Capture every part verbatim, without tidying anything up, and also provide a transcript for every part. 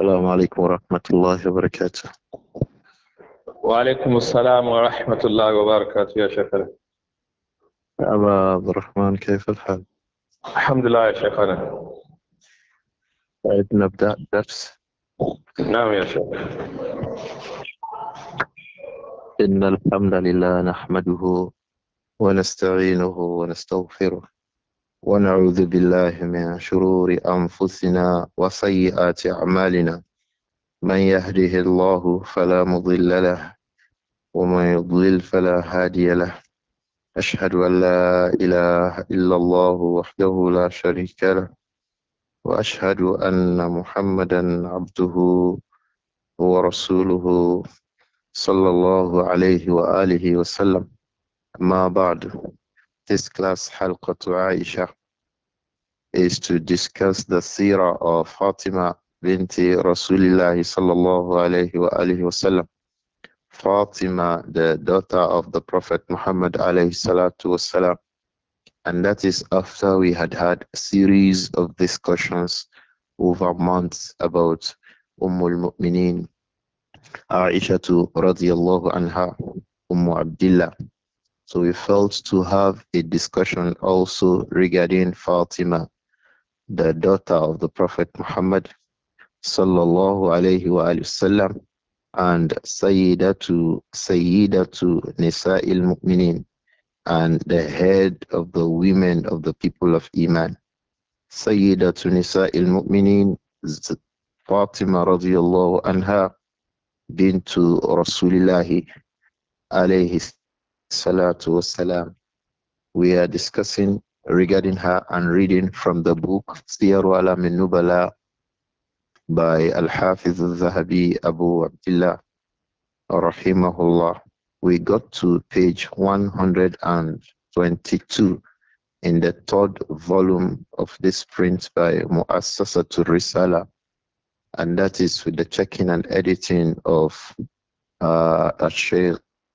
السلام عليكم ورحمة الله وبركاته. وعليكم السلام ورحمة الله وبركاته يا شيخنا. أبا عبد الرحمن، كيف الحال؟ الحمد لله يا شيخنا. طيب نبدأ الدرس. نعم يا شيخ. إن الحمد لله نحمده ونستعينه ونستغفره ونعوذ بالله من شرور أنفسنا وسيئات أعمالنا. من يهده الله فلا مضل له ومن يضلل فلا هادي له. أشهد أن لا إله إلا الله وحده لا شريك له، وأشهد أن محمدا عبده ورسوله صلى الله عليه وآله وسلم. ما بعد. This class حلقة عائشة is to discuss the seerah of Fatima binti Rasulullah sallallahu alayhi wa alihi wasallam. Fatima, the daughter of the Prophet Muhammad alayhi salatu wasalam. And that is after we had had a series of discussions over months about Ummul Mu'mineen, Aisha radiyallahu anha, Ummu Abdillah. So we felt to have a discussion also regarding Fatima, the daughter of the Prophet Muhammad sallallahu alayhi wa sallam, and Sayyidatu Sayyidatu Nisa'il Mu'minin, and the head of the women of the people of Iman. Sayyidatu Nisa'il Mu'minin, Fatima radiyallahu anha bintu Rasulillahi alayhi salatu wassalam. We are discussing regarding her and reading from the book Siyaru Alam Nubala by Al-Hafiz al-Zahabi Abu Abdullah rahimahullah. We got to page one hundred twenty-two in the third volume of this print by Mu'assasatul Risala, and that is with the checking and editing of uh, Al-Shaykh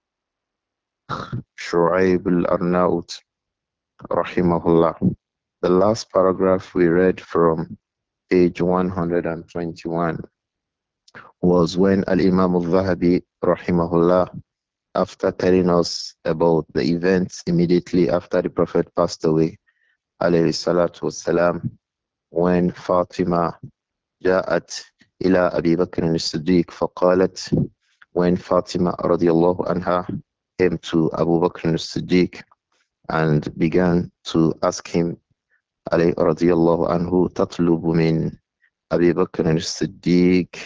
Shu'aib al-Arnaut rahimahullah. The last paragraph we read from page one hundred twenty-one was when Al-Imam al-Zahabi rahimahullah, after telling us about the events immediately after the Prophet passed away, alayhi salatu wassalam, when Fatima ja'at ila Abi Bakr as-Siddiq faqalat, when Fatima radiallahu anha came to Abu Bakr as-Siddiq and began to ask him, alayhi radiallahu anhu, tatlubu min Abi Bakr as-Siddiq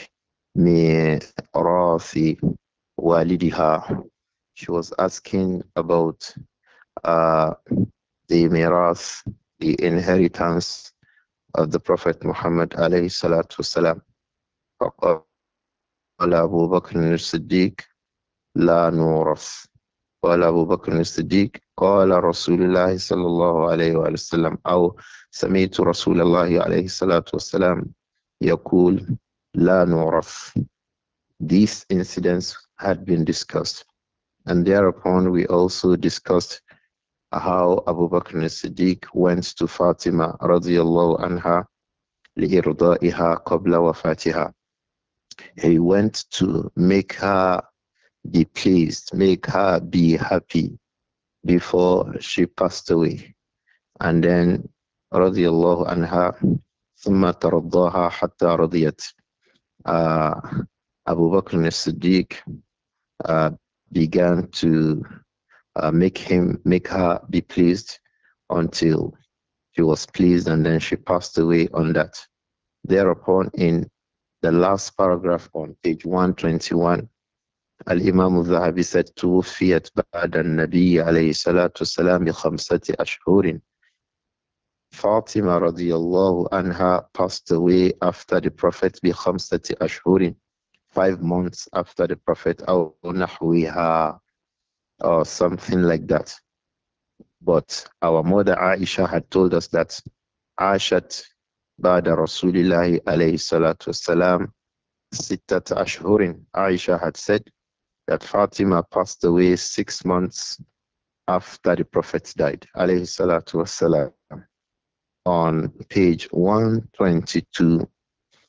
mirathi walidiha. She was asking about uh, the mirath, the inheritance of the Prophet Muhammad alayhi salatu wasalam. فقال أبو بكر الصديق لا نورث. قال أبو بكر الصديق قال رسول الله صلى الله عليه وسلم أو سمعت رسول الله عليه الصلاة والسلام يقول لا نورث. These incidents had been discussed, and thereupon we also discussed how Abu Bakr as-Siddiq went to Fatima radiyallahu anha li'irdaiha qabla wafatiha. He went to make her be pleased, make her be happy before she passed away. And then radiyallahu anha ثم ترضاها حتى رضيت. Uh, Abu Bakr as-Siddiq uh, began to uh, make him, make her be pleased until she was pleased, and then she passed away on that. Thereupon, in the last paragraph on page one twenty-one, Al-Imam al-Zahabi said, توفيت بعد النبي عليه الصلاة والسلام بخمسة أشهر. Fatima radiallahu anha passed away after the Prophet بخمسة أشهر, five months after the Prophet, أو نحوها, or something like that. But our mother Aisha had told us that Aishat Bada Rasulillahi alayhi salatu wasalam Sittat Ashhurin. Aisha had said that Fatima passed away six months after the Prophet died, alayhi salatu wasalam. On page one twenty-two,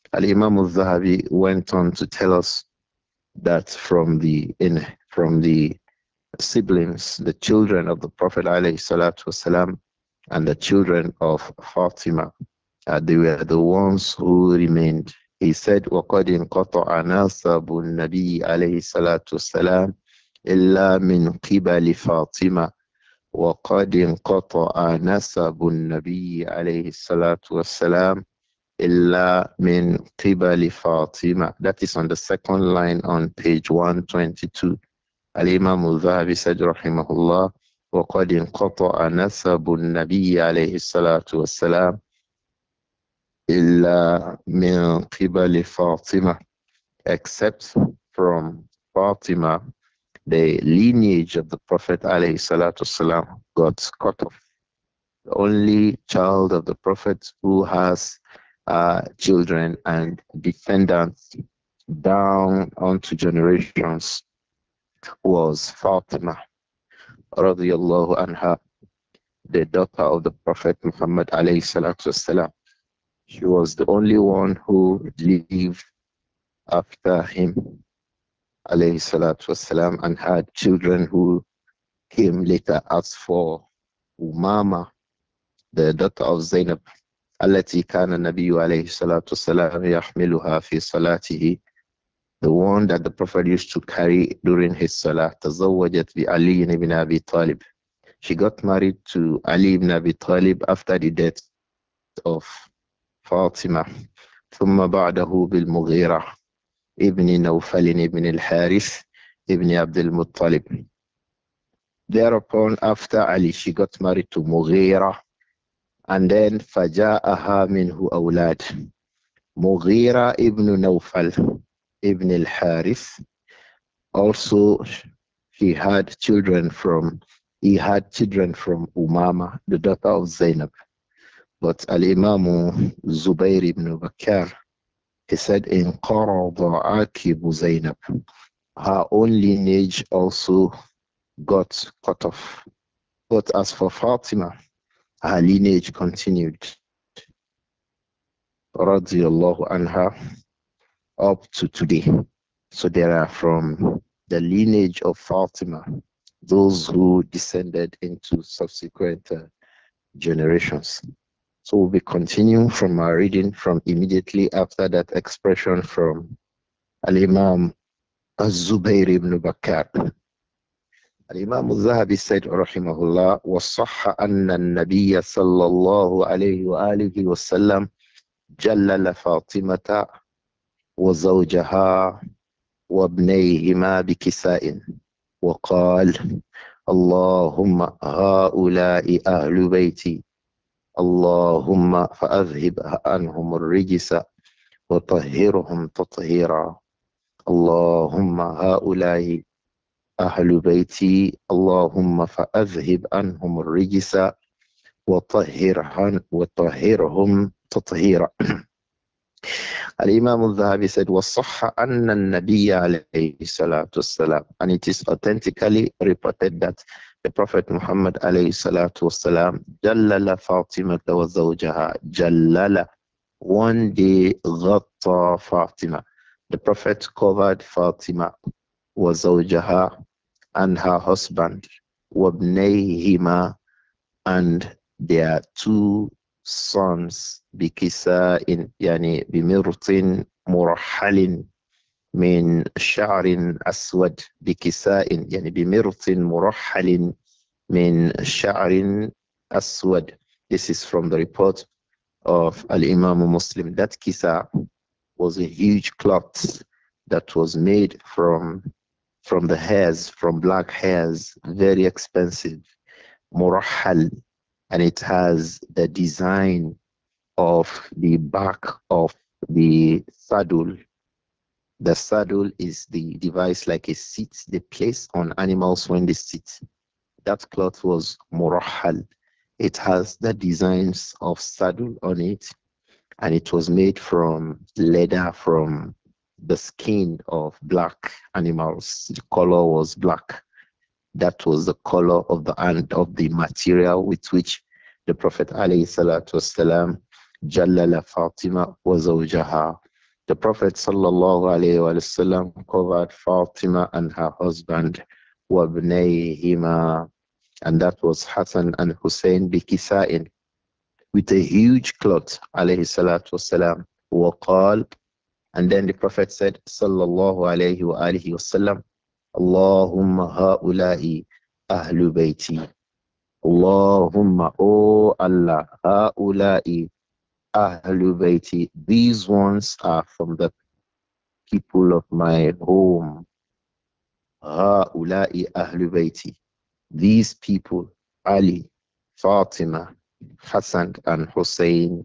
Al-Imam al-Zahabi went on to tell us that from the in from the siblings, the children of the Prophet alayhi salatu wasalam, and the children of Fatima, uh, they were the ones who remained. He said, وَقَدْ انْقَطَعَ نَسَبُ النَّبِيِّ عَلَيْهِ الصَّلَاةُ وَالسَّلَامُ إِلَّا مِنْ قِبَلِ فاطمة وقد انقطع نسب النبي عليه الصلاة والسلام إلا من قبل فاطمة. That is on the second line on page one twenty-two. Al-Imam al-Zahabi said رحمه الله وقد انقطع نسب النبي عليه الصلاة والسلام إلا من قبل فاطمة, except from Fatima, the lineage of the Prophet alayhi salatu wasalam got cut off. The only child of the Prophet who has uh, children and descendants down onto generations was Fatima radiallahu anha, the daughter of the Prophet Muhammad alayhi salatu wasalam. She was the only one who lived after him alayhi salatu wasalam and had children who came later. As for Umama, the daughter of Zainab, التي كان النبي عليه الصلاة والسلام يحملها في صلاته, the one that the Prophet used to carry during his salah, تزوجت بعلي ibn Abi Talib. She got married to Ali ibn Abi Talib after the death of Fatima. ثم بعده بالمغيرة ابن نوفل ابن الحارث ابن عبد المطلب. Thereupon, after Ali, she got married to Mughira, and then فجاءها منه أولاد. Mughira ibn Nawfal ibn al-Harith, also he had children from, he had children from Umama, the daughter of Zainab. But Al-Imam Zubair ibn Bakr, he said, in Qarada Akibu Zainab, her own lineage also got cut off. But as for Fatima, her lineage continued, radiallahu anha, up to today. So there are from the lineage of Fatima, those who descended into subsequent uh, generations. So we'll be continuing from our reading from immediately after that expression from Al-Imam Az-Zubayr ibn Bakr. Al-Imam al-Zahabi said, rahimahullah, وَالصَّحَّ أَنَّ النَّبِيَّ صَلَّى اللَّهُ عَلَيْهِ وَآلِهِ وَسَلَّمَ جَلَّلَ فاطمة وزوجها وابنيهما بكساء وقال اللهم هؤلاء أهل بيتي اللهم فأذهب عنهم الرجس وطهرهم تطهيرا اللهم هؤلاء أهل بيتي اللهم فأذهب عنهم الرجس وطهرهم وطهرهم تطهيرا. Al-Imam al-Zahabi said, وَالصَّحَّ أَنَّ النَّبِيَّ عَلَيْهِ الصَّلَاةُ وَالسَّلَامُ, and it is authentically reported that the Prophet Muhammad alayhi salatu wasalam, جَلَّلَ فَاطِمَةَ وَزَوْجَهَا جَلَّلَ, one day غَطَّى Fatima. The Prophet covered Fatima وَزَوْجَهَا, and her husband, وَابْنَيْهِمَا, and their two sons, بكساء يعني بمرط مرحل من شعر أسود بكساء يعني بمرط مرحل من شعر أسود. This is from the report of Al-Imam Muslim. That kisa was a huge cloth that was made from from the hairs, from black hairs, very expensive, murahal, and it has the design of the back of the saddle. The saddle is the device like a seat they place on animals when they sit. That cloth was murahal. It has the designs of saddle on it, and it was made from leather, from the skin of black animals. The color was black. That was the color of the and of the material with which the Prophet alayhi salatu wasalam Jallala Fatima wa zawjaha. The Prophet sallallahu alayhi wa sallam covered Fatima and her husband وَابْنَيْهِمَا, and that was Hassan and Hussein bikisa'in, with a huge cloth alayhi salatu wasalam. وقال, and then the Prophet said sallallahu alayhi wa alihi wasallam, Allahumma ha'ula'i ahlu bayti. Allahumma, oh Allah, ha'ula'i ahlu bayti. These ones are from the people of my home. Ha'ula'i ahlu bayti. These people, Ali, Fatima, Hassan, and Hussein,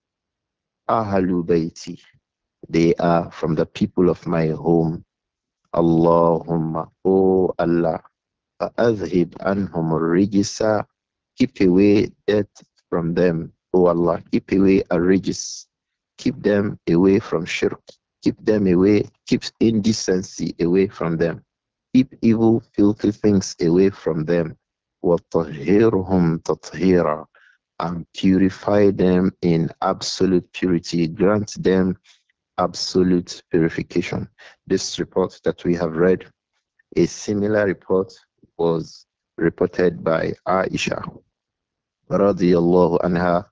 ahlu bayti. They are from the people of my home. Allahumma, oh Allah, fa'adhib anhum rijisa. Keep away death from them, oh Allah. Keep away a rijis. Keep them away from shirk. Keep them away. Keep indecency away from them. Keep evil, filthy things away from them. وَطَهِّرْهُمْ تَطْهِيرًا, and purify them in absolute purity. Grant them absolute purification. This report that we have read, a similar report was reported by Aisha radiyallahu anha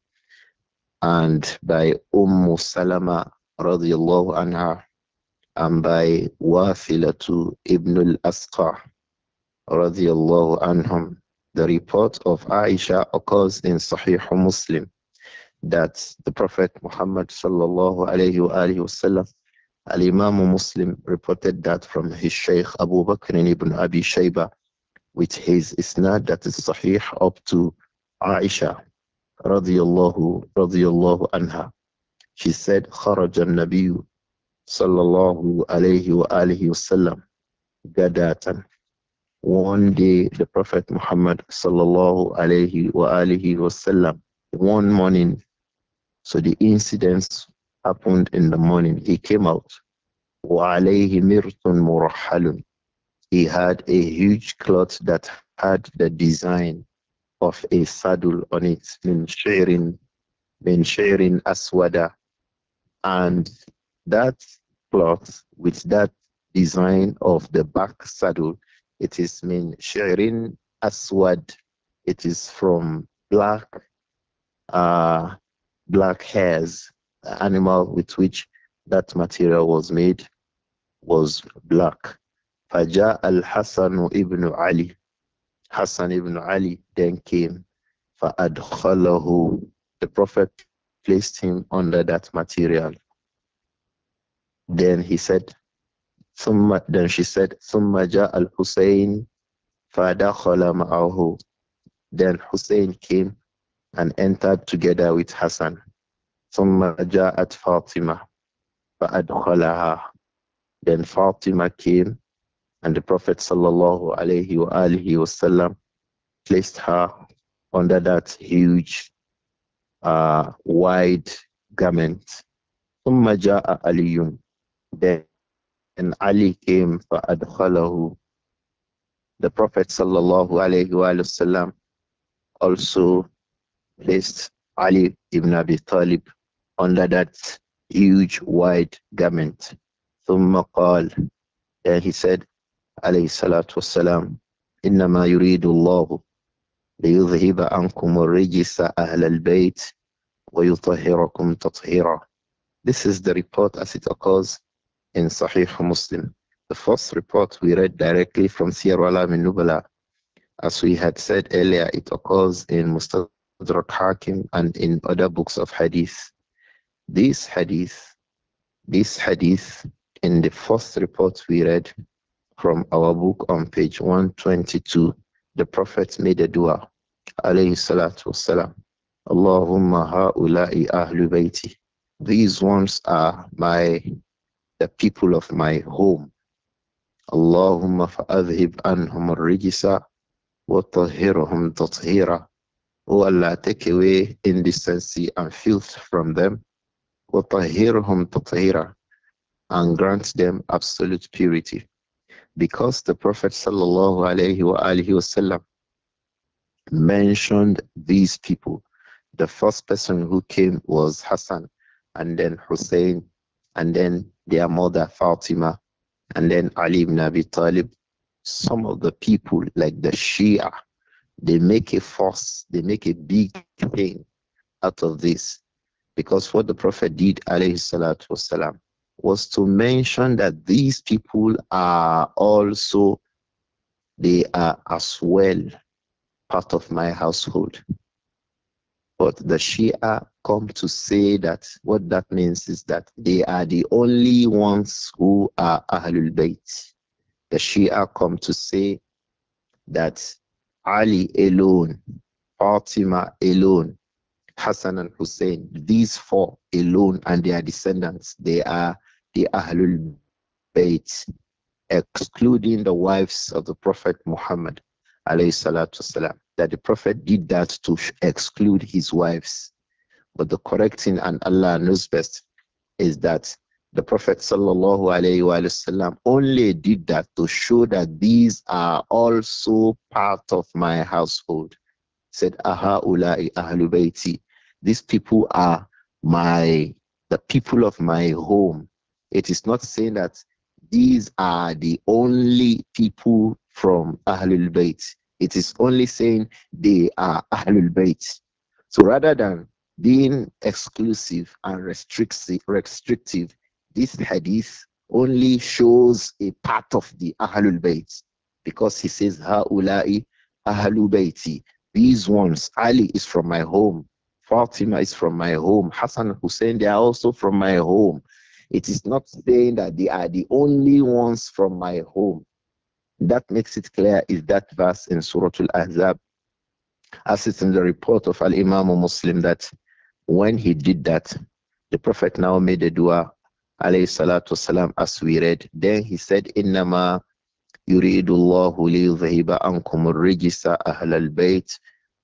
and by Umm Salama radiyallahu anha and by Wafilatu ibn al-Asqa radiyallahu anhum. The report of Aisha occurs in Sahih Muslim that the Prophet Muhammad sallallahu alayhi wa alihi wasallam, Al-Imam Muslim reported that from his Shaykh Abu Bakr ibn Abi Shayba with his isnad that is Sahih up to Aisha radiyallahu radiyallahu anha. She said, خرج النبي صلى الله عليه وآله وسلم غداة. One day the Prophet Muhammad sallallahu alayhi wa alihi wasallam, one morning, so the incidents happened in the morning. He came out. وَعَلَيْهِ مِرْتٌ مُرَحَّلٌ. He had a huge cloth that had the design of a saddle on it, min shi'rin, min shi'rin aswada. And that cloth with that design of the back saddle, it is min shi'rin aswad. It is from black uh, black hairs. The animal with which that material was made was black. Faja al-Hasan ibn Ali. Hassan ibn Ali then came. فَأَدْخَلَهُ. The Prophet placed him under that material. Then he said, ثم, then she said, ثُمَّ جَاء الْحُسَيْنِ فَدَخَلَ مَعَهُ. Then Hussein came and entered together with Hassan. ثُمَّ جَاءَتْ فَاطِمَةَ فَأَدْخَلَهَا. Then Fatima came and the Prophet sallallahu alayhi wa alihi wasallam placed her under that huge uh, wide garment. ثُمَّ جَاءَ عَلِيٌّ. Then Ali came فَأَدْخَلَهُ. The Prophet sallallahu alayhi wa sallam also placed Ali ibn Abi Talib under that huge wide garment. ثُمَّ قال. Then he said, alayhi salatu wassalam, إِنَّمَا يُرِيدُ اللَّهُ لِيُذْهِبَ عَنْكُمُ الرِّجِسَ أَهْلَ الْبَيْتِ وَيُطَهِّرَكُمْ تَطْهِيرًا. This is the report as it occurs in Sahih Muslim. The first report we read directly from Siyar Alam in Nubala. As we had said earlier, it occurs in Mustadrak Hakim and in other books of Hadith. This Hadith, this Hadith, in the first report we read from our book on page one twenty-two, the Prophet made a dua, alayhi salatu wassalam, Allahumma ha'ula'i ahlu bayti. These ones are my, the people of my home. Allahumma fa'adhib anhum ar-rijisa wa tahhirhum tathira. O Allah, take away indecency and filth from them. Wa tahhirhum tathira. And grant them absolute purity. Because the Prophet sallallahu alayhi wa alihi wasallam mentioned these people. The first person who came was Hassan and then Hussein and then their mother Fatima, and then Ali ibn Abi Talib. Some of the people, like the Shia, they make a fuss, they make a big thing out of this. Because what the Prophet did, alayhi salatu wasalam, was to mention that these people are also, they are as well part of my household. But the Shia come to say that what that means is that they are the only ones who are Ahlul Bayt. The Shia come to say that Ali alone, Fatima alone, Hassan and Hussein, these four alone and their descendants, they are the Ahlul Bayt, excluding the wives of the Prophet Muhammad, alayhi salatu wasalam, that the Prophet did that to exclude his wives. But the correct thing, and Allah knows best, is that the Prophet sallallahu alayhi wasallam only did that to show that these are also part of my household. Said, Aha ulai ahlu bayti. These people are my, the people of my home. It is not saying that these are the only people from Ahlul Bayt. It is only saying they are Ahlul Bayt. So rather than being exclusive and restrictive, restrictive, this hadith only shows a part of the Ahlul Bayt because he says, Ha'ulai Ahlul Bayti. These ones, Ali is from my home, Fatima is from my home, Hassan and Hussein, they are also from my home. It is not saying that they are the only ones from my home. That makes it clear is that verse in Surah Al-Ahzab, as it's in the report of Al-Imam Muslim, that when he did that, the Prophet now made a dua, alayhi salatu wasalam, as we read. Then he said, Innama يريد الله ليذهب عنكم الرجس أهل البيت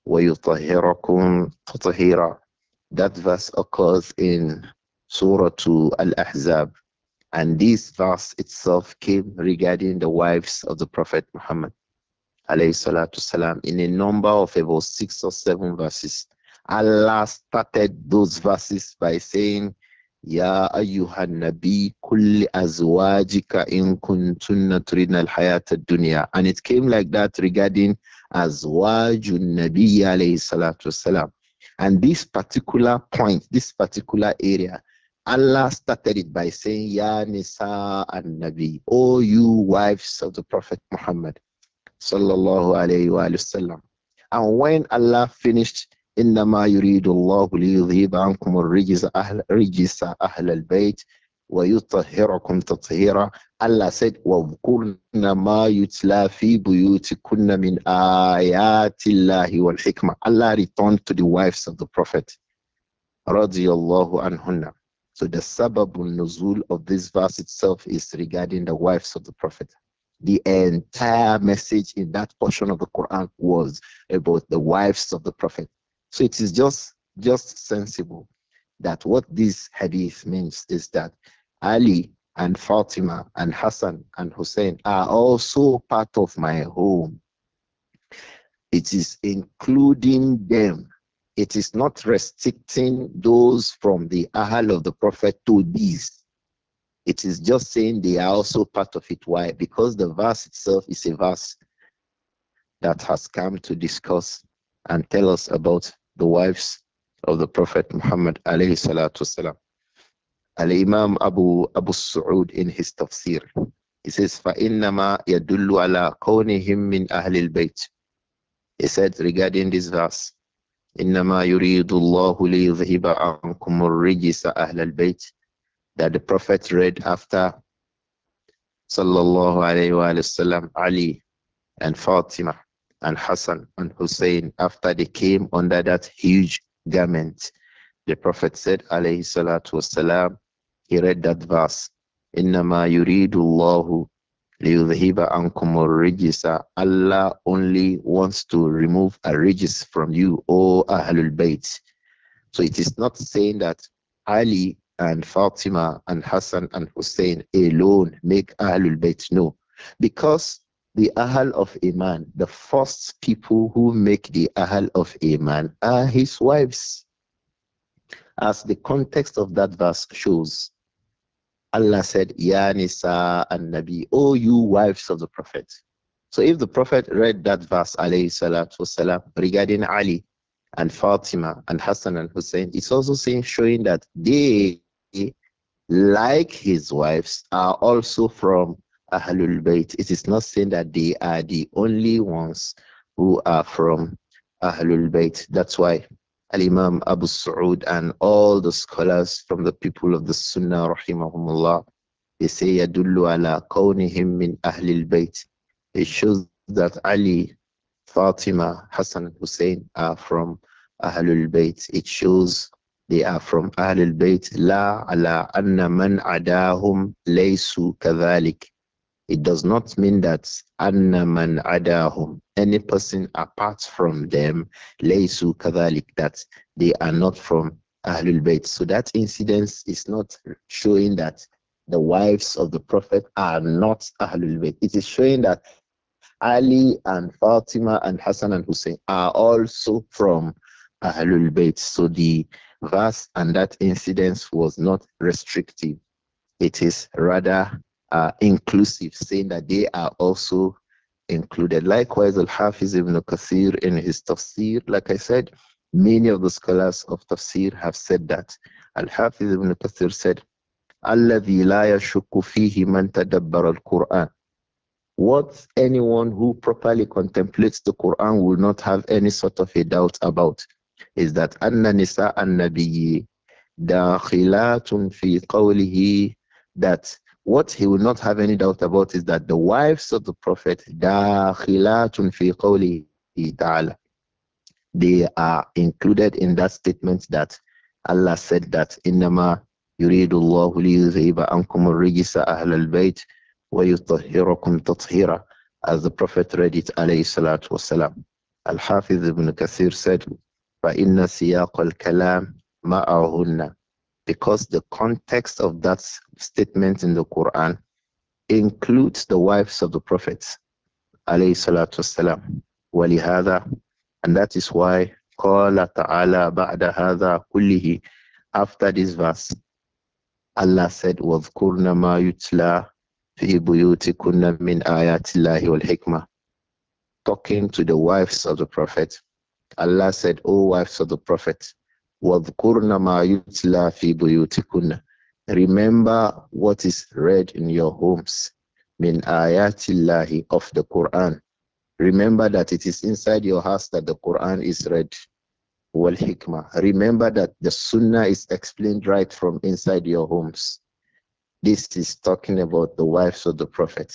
ويطهركم تطهيرا. That verse occurs in Surah Al-Ahzab. And this verse itself came regarding the wives of the Prophet Muhammad alayhi salatu salam in a number of about six or seven verses. Allah started those verses by saying, Ya ayyuhan nabi kulli azwajika in kuntunna turidna al-hayata dunya. And it came like that regarding azwajun nabi alayhi salatu salam. And this particular point, this particular area, Allah started it by saying, Ya nisa an nabi, O you wives of the Prophet Muhammad sallallahu alayhi wa sallam. And when Allah finished, إنما يريد الله ليذهب عنكم الرجس أهل رجس أهل البيت ويطهركم تطهيرا. Allah said, وَاذْكُرْنَ مَا يُتْلَى فِي بُيُوتِكُنَّ مِنْ آيَاتِ اللَّهِ وَالْحِكْمَةِ. Allah returned to the wives of the Prophet رضي الله عنهن. So the sababul nuzul of this verse itself is regarding the wives of the Prophet. The entire message in that portion of the Quran was about the wives of the Prophet. So it is just just sensible that what this hadith means is that Ali and Fatima and Hassan and Hussein are also part of my home. It is including them. It is not restricting those from the Ahl of the Prophet to these. It is just saying they are also part of it. Why? Because the verse itself is a verse that has come to discuss and tell us about the wives of the Prophet Muhammad alayhi salatu wasalam. Al-Imam Abu Abu Su'ud in his tafsir, he says, فَإِنَّمَا يَدُلُّ عَلَىٰ كَوْنِهِمْ مِنْ أَهْلِ الْبَيْتِ. He said regarding this verse, إِنَّمَا يُرِيدُ اللَّهُ لِيُذْهِبَ عَنْكُمُ الرِّجِسَ أَهْلَ الْبَيْتِ, that the Prophet read after sallallahu alayhi wa sallam, Ali and Fatima and Hassan and Hussein, after they came under that huge garment. The Prophet said, alayhi salatu wasalam, he read that verse, إِنَّمَا يُرِيدُ اللَّهُ لِيُذْهِبَ عَنْكُمُ الرِّجِسَ. Allah only wants to remove a rijis from you, O Ahlul Bayt. So it is not saying that Ali and Fatima and Hassan and Hussein alone make Ahlul Bayt. No. Because the Ahl of a man, the first people who make the Ahl of a man are his wives. As the context of that verse shows, Allah said, Ya Nisa and Nabi, O you wives of the Prophet. So if the Prophet read that verse, alayhi salatu wasalam, regarding Ali and Fatima and Hassan and Hussein, it's also saying, showing that they, like his wives, are also from Ahlul Bayt. It is not saying that they are the only ones who are from Ahlul Bayt. That's why Al Imam Abu Sa'ud and all the scholars from the people of the Sunnah, rahimahumullah, they say yadullu ala kawnihim min Ahlul Bayt. It shows that Ali, Fatima, Hassan, and Hussein are from Ahlul Bayt. It shows they are from Ahlul Bayt. La ala anna man adahum laysu kadhalik. It does not mean that anna man adahum, any person apart from them, laysu kadhalik, that they are not from Ahlul Bayt. So that incident is not showing that the wives of the Prophet are not Ahlul Bayt. It is showing that Ali and Fatima and Hassan and Hussein are also from Ahlul Bayt. So the verse and that incident was not restrictive. It is rather uh, inclusive, saying that they are also included. Likewise, Al-Hafiz ibn Kathir in his tafsir, like I said, many of the scholars of tafsir have said that. Al-Hafiz ibn Kathir said, الذي لا يشك فيه من تدبر القرآن. What anyone who properly contemplates the Quran will not have any sort of a doubt about is that Anna Nisa an Nabiyyi dakhilatun fi qawlihi, that what he will not have any doubt about is that the wives of the Prophet dakhilatun fi qawlihi ta'ala, they are included in that statement that Allah said that innama yuridu Allahu liyudhiba ankum ar-rijsa ahl al-bayt wa yutahhirakum tathira, as the Prophet read it alayhi salatu wasalam. Al-Hafiz ibn Kathir said فَإِنَّ سِيَاقَ الْكَلَامِ مَعَهُنَّ, because the context of that statement in the Quran includes the wives of the prophets alayhi salatu wasalam. وَلِهَذَا, and that is why قال تعالى بعد هذا كله, after this verse Allah said وَاذْكُرْنَ مَا يُتْلَى فِي بُيُوتِكُنَّ مِنْ آيَاتِ اللَّهِ وَالْحِكْمَةِ, talking to the wives of the Prophet. Allah said, O wives of the Prophet, وَاذْكُرْنَ مَا يُتْلَى فِي بُيُوتِكُنَّ, remember what is read in your homes, مِنْ آيَاتِ اللَّهِ, of the Quran. Remember that it is inside your house that the Quran is read. Wal hikmah. Remember that the Sunnah is explained right from inside your homes. This is talking about the wives of the Prophet.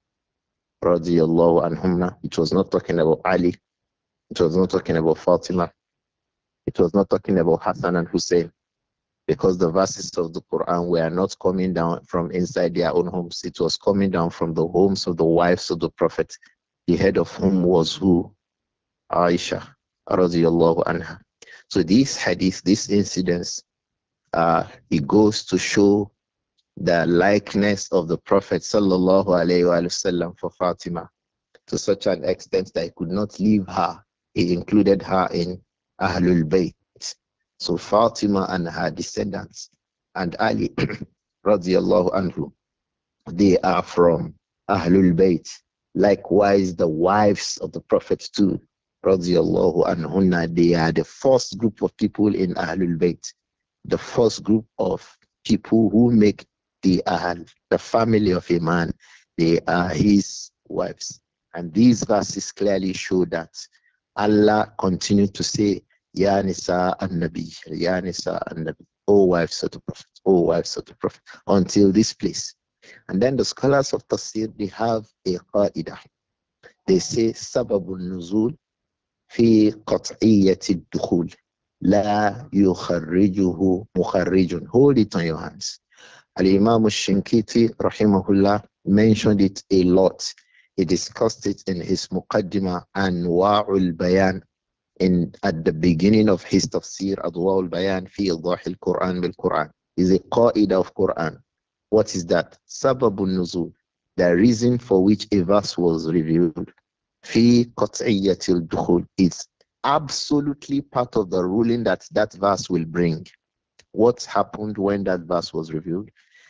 Radiallahu anhumna. It was not talking about Ali. It was not talking about Fatima. It was not talking about Hassan and Hussein. Because the verses of the Quran were not coming down from inside their own homes. It was coming down from the homes of the wives of the Prophet, the head of whom was who? Aisha radiallahu anha. So this hadith, this incident, uh, it goes to show the likeness of the Prophet sallallahu alayhi wa sallam for Fatima, to such an extent that he could not leave her. He included her in Ahlul Bayt. So Fatima and her descendants and Ali radiallahu anhu, they are from Ahlul Bayt. Likewise, the wives of the Prophet too, radiallahu anhunna, they are the first group of people in Ahlul Bayt. The first group of people who make the Ahl, the family of a man, they are his wives. And these verses clearly show that Allah continued to say, Ya Nisa an-Nabi, Ya Nisa an-Nabi, O wives of the Prophet, O wives of the Prophet, until this place. And then the scholars of Tafsir, they have a qa'idah. They say, Sababun nuzul fi qat'iyyati dukhul, la yukharrijuhu mukharrijun. Hold it on your hands. Al-Imam al-Shinkiti, rahimahullah, mentioned it a lot. He discussed it in his Muqaddimah Anwa'ul Bayan, in at the beginning of his tafsir, Adwa'ul Bayan fi Idah al-Quran bil-Quran. Is a qaida of Quran. What is that? Sababun nuzul, the reason for which a verse was revealed. Fi qat'iyyatil dukhul, is absolutely part of the ruling that that verse will bring. What happened when that verse was revealed?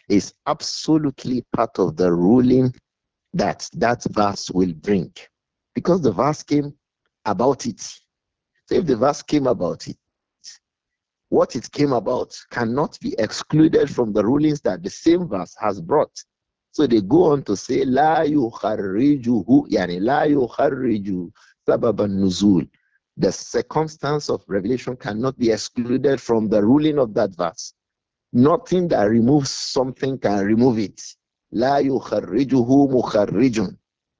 is absolutely part of the ruling that that verse will bring. Because the verse came about it. So if the verse came about it, what it came about cannot be excluded from the rulings that the same verse has brought. So they go on to say, La yukharrijuhu, yani la yukharriju sababan nuzul. The circumstance of revelation cannot be excluded from the ruling of that verse. Nothing that removes something can remove it. La yukharrijuhu mukharrijun.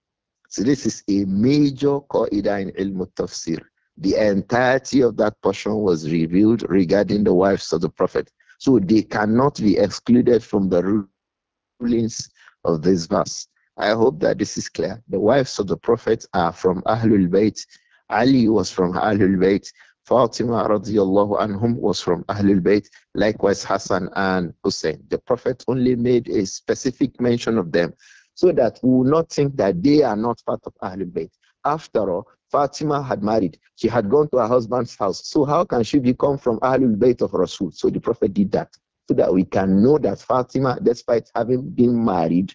So this is a major qaida in ilm tafsir. The entirety of that portion was revealed regarding the wives of the Prophet. So they cannot be excluded from the rulings of this verse. I hope that this is clear. The wives of the Prophet are from Ahlul Bayt. Ali was from Ahlul Bayt. Fatima radiallahu anhum was from Ahlul Bayt. Likewise Hassan and Hussein. The Prophet only made a specific mention of them so that we will not think that they are not part of Ahlul Bayt. After all, Fatima had married. She had gone to her husband's house. So how can she become from Ahlul Bayt of Rasul? So the Prophet did that so that we can know that Fatima, despite having been married,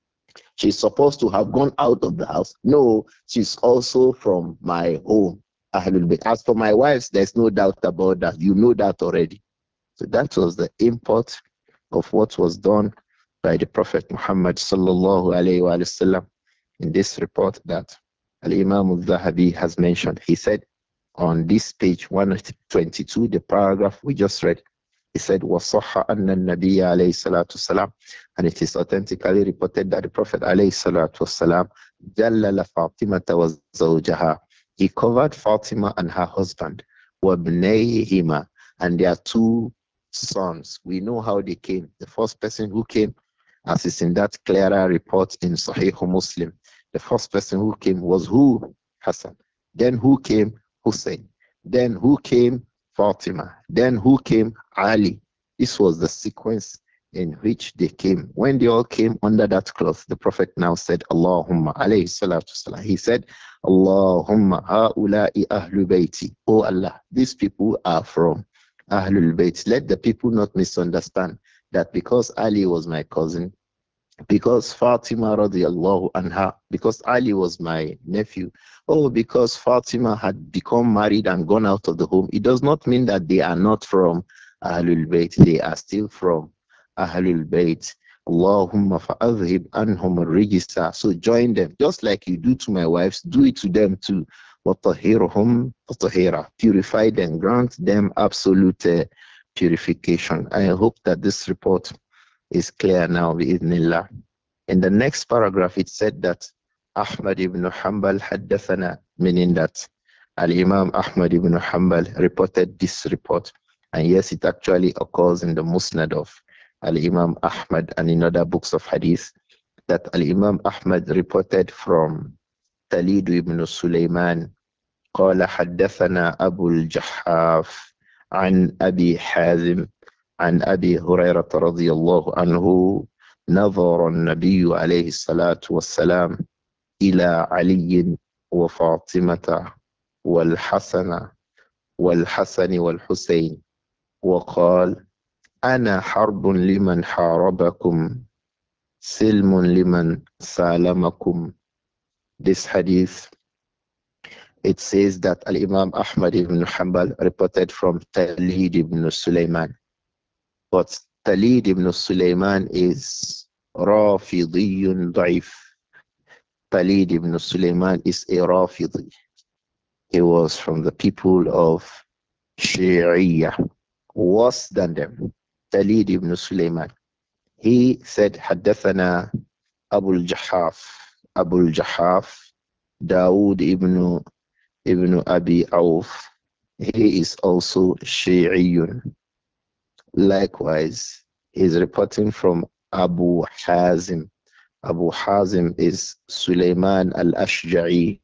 she's supposed to have gone out of the house. No, she's also from my home. Ahlul Bayt. As for my wives, there's no doubt about that. You know that already. So that was the import of what was done by the Prophet Muhammad sallallahu alayhi wa sallam in this report that Al-Imam al-Zahabi has mentioned. He said on this page one twenty-two, the paragraph we just read, he said, وَصَحَّ أَنَّ النَّبِيَّ عَلَيْهِ الصَّلَاةُ وَالسَّلَامُ, and it is authentically reported that the Prophet alayhi salatu wasalam جَلَّلَ فَاطِمَةَ وَزَوْجَهَا, he covered Fatima and her husband, وَابْنَيْهِمَا, and their two sons. We know how they came. The first person who came, as is in that clearer report in Sahih Muslim, the first person who came was who? Hassan. Then who came? Hussein. Then who came? Fatima. Then who came? Ali. This was the sequence in which they came. When they all came under that cloth, the Prophet now said, Allahumma alayhi salatu salam. He said, Allahumma ha'ula'i ahlu bayti. Oh Allah, these people are from Ahlul Bayt. Let the people not misunderstand that because Ali was my cousin, because Fatima radiallahu anha, because Ali was my nephew, oh, because Fatima had become married and gone out of the home, it does not mean that they are not from Ahlul Bayt. They are still from Ahlul Bayt. Allahumma fa'adhib anhum al-rijsa. So join them. Just like you do to my wives, do it to them too. وَطَهِرْهُمْ تَطْهِيرًا. Purify them, grant them absolute uh, purification. I hope that this report is clear now, bi'idhnillah. In the next paragraph, it said that Ahmad ibn Hanbal haddathana, meaning that Al-Imam Ahmad ibn Hanbal reported this report. And yes, it actually occurs in the Musnad of Al-Imam Ahmad and in other books of hadith that Al-Imam Ahmad reported from Talid ibn Sulaiman قال حدثنا أبو الجحاف عن أبي حازم عن أبي هريرة رضي الله عنه نظر النبي عليه الصلاة والسلام إلى علي وفاطمة والحسن والحسن والحسين وقال أنا حرب لمن حاربكم سلم لمن سالمكم. This hadith, it says that Al-Imam Ahmad ibn Hanbal reported from Talid ibn Sulaiman. But Talid ibn Sulaiman is Rafidiyun Da'if. Talid ibn Sulaiman is a Rafidi. He was from the people of Shi'iyah, worse than them. Talid ibn Sulaiman. He said, Haddathana Abu al-Jahaf. Abu al-Jahaf, Dawood ibn, ibn Abi Auf. He is also Shi'iyun. Likewise, he's reporting from Abu Hazim. Abu Hazim is Sulaiman al-Ashja'i,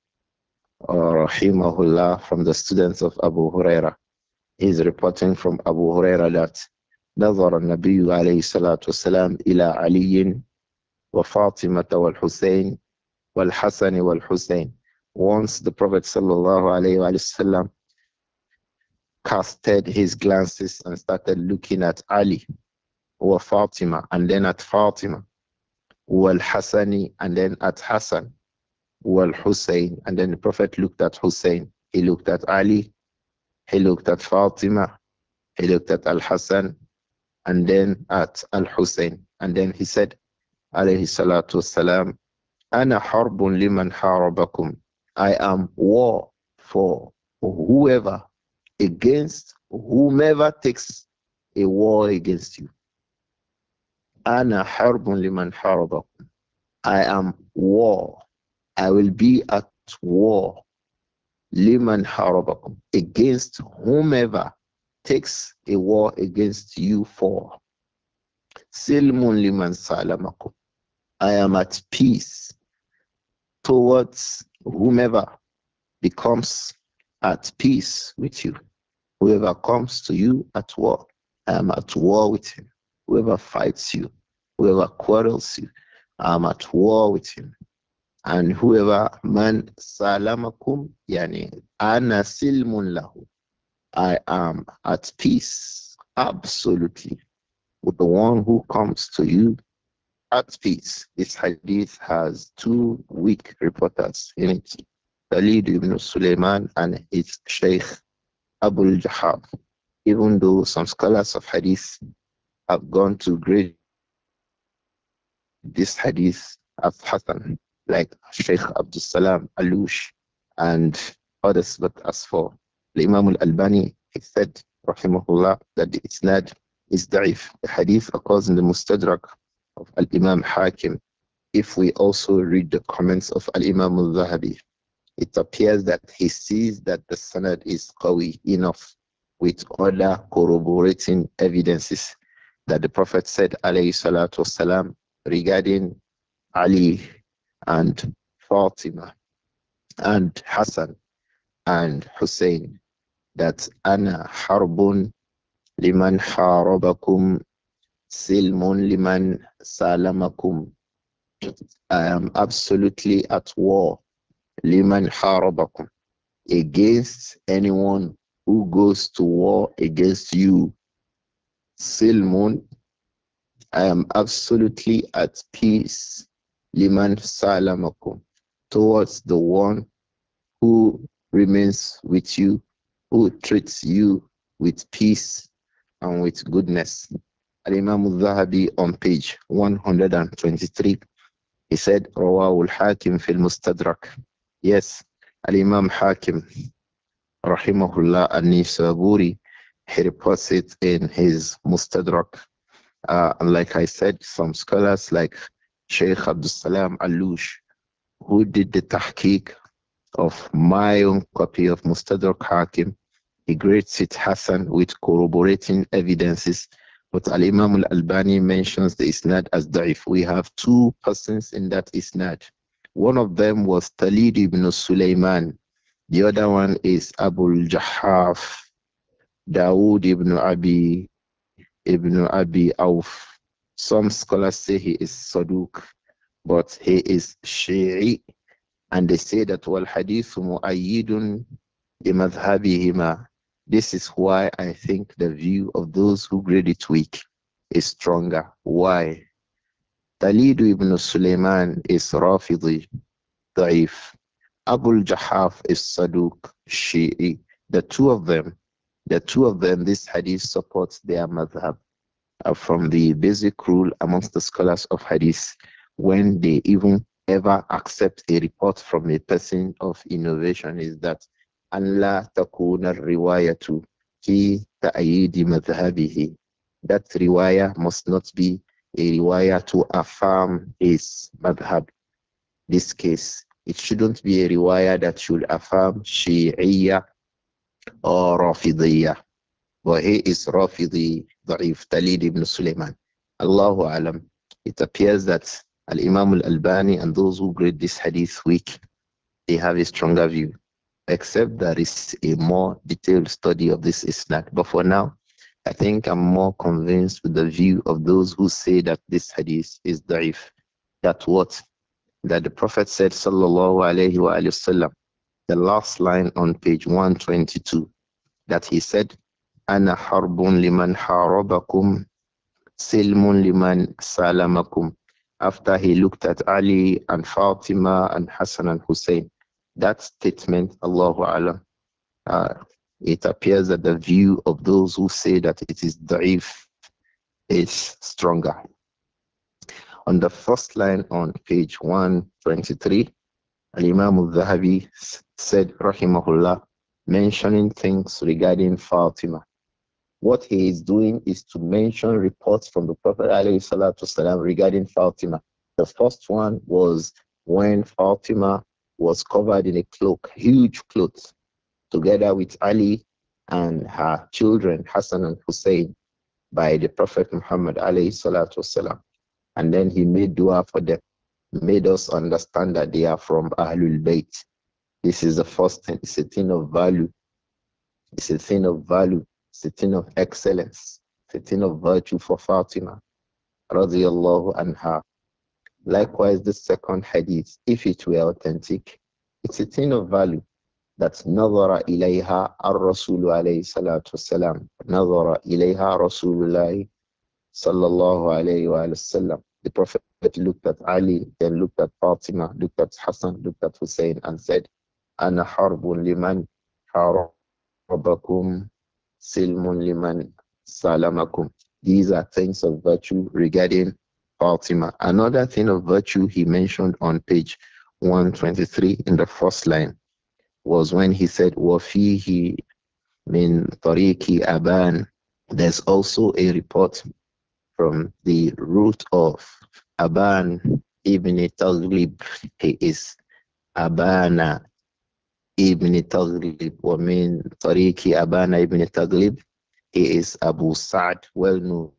rahimahullah, from the students of Abu Huraira. He's reporting from Abu Huraira that نظر النبي عليه الصلاة والسلام إلى علي وفاطمة والحسين والحسن والحسين. Once the Prophet sallallahu alayhi wa sallam casted his glances and started looking at Ali wa Fatima, and then at Fatima, wal Hassani, and then at Hassan, wal Hussein, and then the Prophet looked at Hussein, he looked at Ali, he looked at Fatima, he looked at Al Hassan, and then at Al Hussein, and then he said, alayhi salatu wassalam, Ana harbun liman harabakum. I am war for whoever, against whomever takes a war against you. Ana harbun liman harabakum. I am war. I will be at war. Liman harabakum. Against whomever takes a war against you for. Silmun liman salamakum. I am at peace towards whomever becomes at peace with you. Whoever comes to you at war, I am at war with him. Whoever fights you, whoever quarrels you, I am at war with him. And whoever man salamakum, yani ana silmun lahu. I am at peace, absolutely, with the one who comes to you at peace. This hadith has two weak reporters in it. Khalid ibn Sulaiman and its Sheikh Abu al-Jahab. Even though some scholars of hadith have gone to grade this hadith as Hassan, like Sheikh Abdul Salam Alush and others, but as for the Imam al-Albani, he said, rahimahullah, that the isnad is da'if. The hadith occurs in the Mustadrak of Al-Imam Hakim. If we also read the comments of Al-Imam al-Zahabi, it appears that he sees that the sanad is qawi enough with other corroborating evidences that the Prophet said, alayhi salatu wasalam, regarding Ali and Fatima and Hassan and Hussein, that ana harbun liman harabakum silmun liman salamakum. I am absolutely at war liman harabakum, against anyone who goes to war against you. Silmun, I am absolutely at peace liman salamakum, towards the one who remains with you, who treats you with peace and with goodness. Al-Imam al-Zahabi on page one hundred twenty-three, he said, Rawahul Hakim fil Mustadrak. Yes, Al-Imam Hakim, rahimahullah an-Nisaburi, he reports it in his Mustadrak. Uh, and like I said, some scholars like Sheikh Abdul Salam Alush, who did the tahqiq of my own copy of Mustadrak Hakim, he grades it Hassan with corroborating evidences. But Al Imam Al Albani mentions the isnad as da'if. We have two persons in that isnad. One of them was Talid ibn Sulaiman. The other one is Abu Jahaf, Dawood ibn Abi ibn Abi Auf. Some scholars say he is Saduk, but he is Shi'i, and they say that wal hadithu mu'ayyidun bimadhhabihima. This is why I think the view of those who grade it weak is stronger. Why? Talid ibn Sulaiman is Rafidi, Da'if. Abu Jahaf is Saduk, Shi'i. The two of them, the two of them, this hadith supports their madhab. Uh, from the basic rule amongst the scholars of hadith, when they even ever accept a report from a person of innovation, is that Allah takuna riwayatu fi ta'yidi madhhabihi. That riwayah must not be a riwayah to affirm his madhhab. This case, it shouldn't be a riwayah that should affirm Shi'iyya or Rafidiyya. But he is Rafidi Da'if, Talid ibn Sulaiman. Allahu Alam. It appears that Al Imam Al Albani and those who grade this hadith weak, they have a stronger view, except there is a more detailed study of this isnad. But for now, I think I'm more convinced with the view of those who say that this hadith is da'if. That what? That the Prophet said, sallallahu alayhi wa sallam, the last line on page one twenty-two, that he said, Ana harbun liman harabakum Silmun liman salamakum. After he looked at Ali and Fatima and Hassan and Hussein. That statement, Allahu Alam, uh, it appears that the view of those who say that it is da'if is stronger. On the first line on page one twenty-three, Al-Imam al-Zahabi said, Rahimahullah, mentioning things regarding Fatima. What he is doing is to mention reports from the Prophet ﷺ regarding Fatima. The first one was when Fatima was covered in a cloak, huge clothes, together with Ali and her children, Hassan and Hussein, by the Prophet Muhammad ﷺ. And then he made dua for them, made us understand that they are from Ahlul Bayt. This is the first thing. It's a thing of value. It's a thing of value. It's a thing of excellence. It's a thing of virtue for Fatima, radiallahu anha. Likewise, the second hadith, if it were authentic, it's a thing of value. That's nazara ilayha ar-Rasulu alayhi salatu wasalam. Nazara ilayha Rasulullah sallallahu alayhi wa sallam. The Prophet looked at Ali, then looked at Fatima, looked at Hassan, looked at Hussein, and said, Ana harbun liman harabakum silmun liman salamakum. These are things of virtue regarding Fatima. Another thing of virtue he mentioned on page one twenty-three in the first line was when he said, Wafihi min tariqi aban. There's also a report from the root of Aban ibn Taghlib. He is Abana ibn Taghlib. Wa min tariqi Abana ibn Taghlib. He is Abu Sa'd, well known.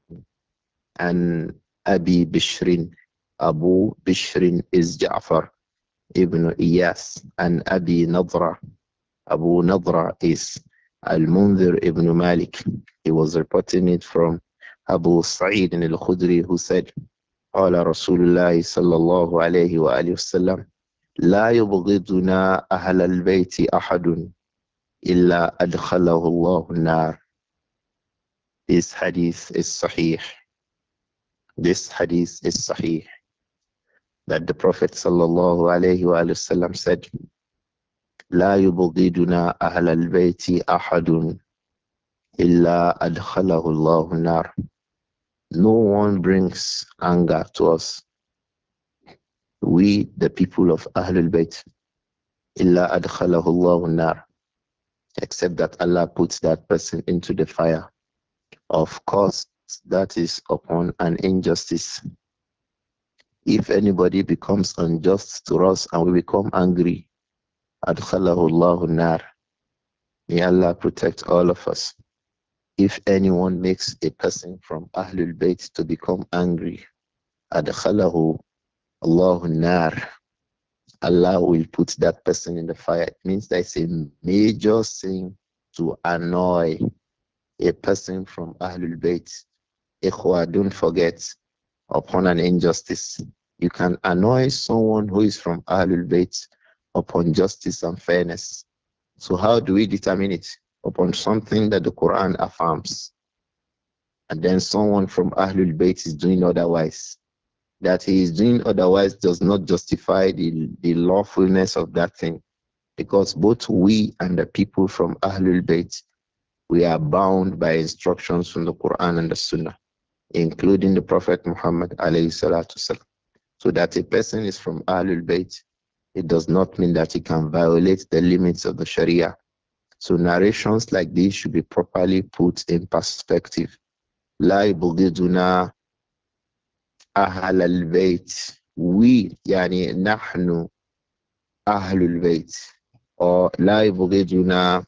And Abi Bishrin. Abu Bishrin is Ja'far ibn Iyas. And Abi Nadra. Abu Nadra is Al-Munzir ibn Malik. He was reporting it from Abu Sa'id al-Khudri, who said, قال رسول الله صلى الله عليه وآله وسلم لا يبغضنا أهل البيت أحد إلا أدخله الله النار. This hadith is sahih. This hadith is sahih. That the Prophet صلى الله عليه وآله وسلم said, لا يبغضنا أهل البيت أحد إلا أدخله الله النار. No one brings anger to us. We, the people of Ahlul Bayt, illa adkhalahu Allahu nar, except that Allah puts that person into the fire. Of course, that is upon an injustice. If anybody becomes unjust to us and we become angry, adkhalahu Allahu nar. May Allah protect all of us. If anyone makes a person from Ahlul Bayt to become angry, adkhalahu Allahu nar, Allah will put that person in the fire. It means that it's a major sin to annoy a person from Ahlul Bayt. Ikhwa, don't forget, upon an injustice, you can annoy someone who is from Ahlul Bayt upon justice and fairness. So how do we determine it? Upon something that the Quran affirms. And then someone from Ahlul Bayt is doing otherwise. That he is doing otherwise does not justify the, the lawfulness of that thing. Because both we and the people from Ahlul Bayt, we are bound by instructions from the Quran and the Sunnah, including the Prophet Muhammad alayhi salatu wasalam. So that a person is from Ahlul Bayt, it does not mean that he can violate the limits of the Sharia. So narrations like this should be properly put in perspective. La yubghiduna ahl al-bayt. We, yani nahnu ahlul bayt. Or la yubghiduna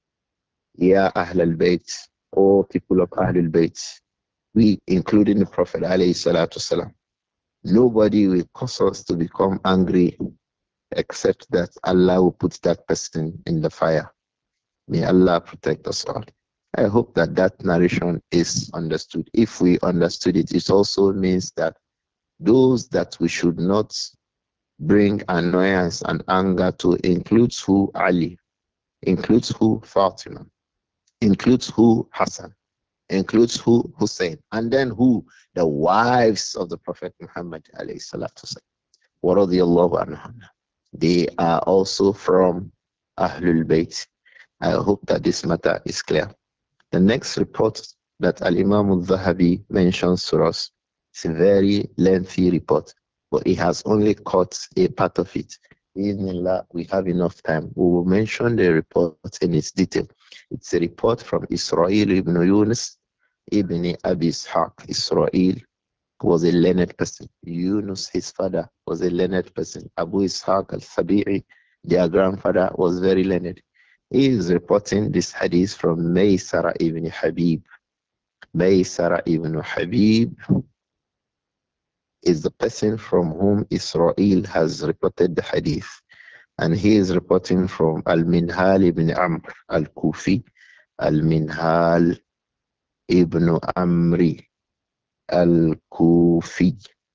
ya ahl al-bayt. Or people of ahlul bayt. We, including the Prophet alayhi salatu wasalam. Nobody will cause us to become angry except that Allah will put that person in the fire. May Allah protect us all. I hope that that narration is understood. If we understood it, it also means that those that we should not bring annoyance and anger to includes who? Ali, includes who? Fatima, includes who? Hassan, includes who? Hussein. And then who? The wives of the Prophet Muhammad alayhi salatu wasalam. They are also from Ahlul Bayt. I hope that this matter is clear. The next report that Al Imam al Zahabi mentions to us is a very lengthy report, but he has only caught a part of it. Bismillah, we have enough time. We will mention the report in its detail. It's a report from Israel ibn Yunus ibn Abi Ishaq. Israel was a learned person. Yunus, his father, was a learned person. Abu Ishaq al-Sabi'i, their grandfather, was very learned. He is reporting this hadith from Maysara ibn Habib. Maysara ibn Habib is the person from whom Israel has reported the hadith. And he is reporting from Al-Minhal ibn Amr al-Kufi, Al-Minhal ibn Amri al-Kufi,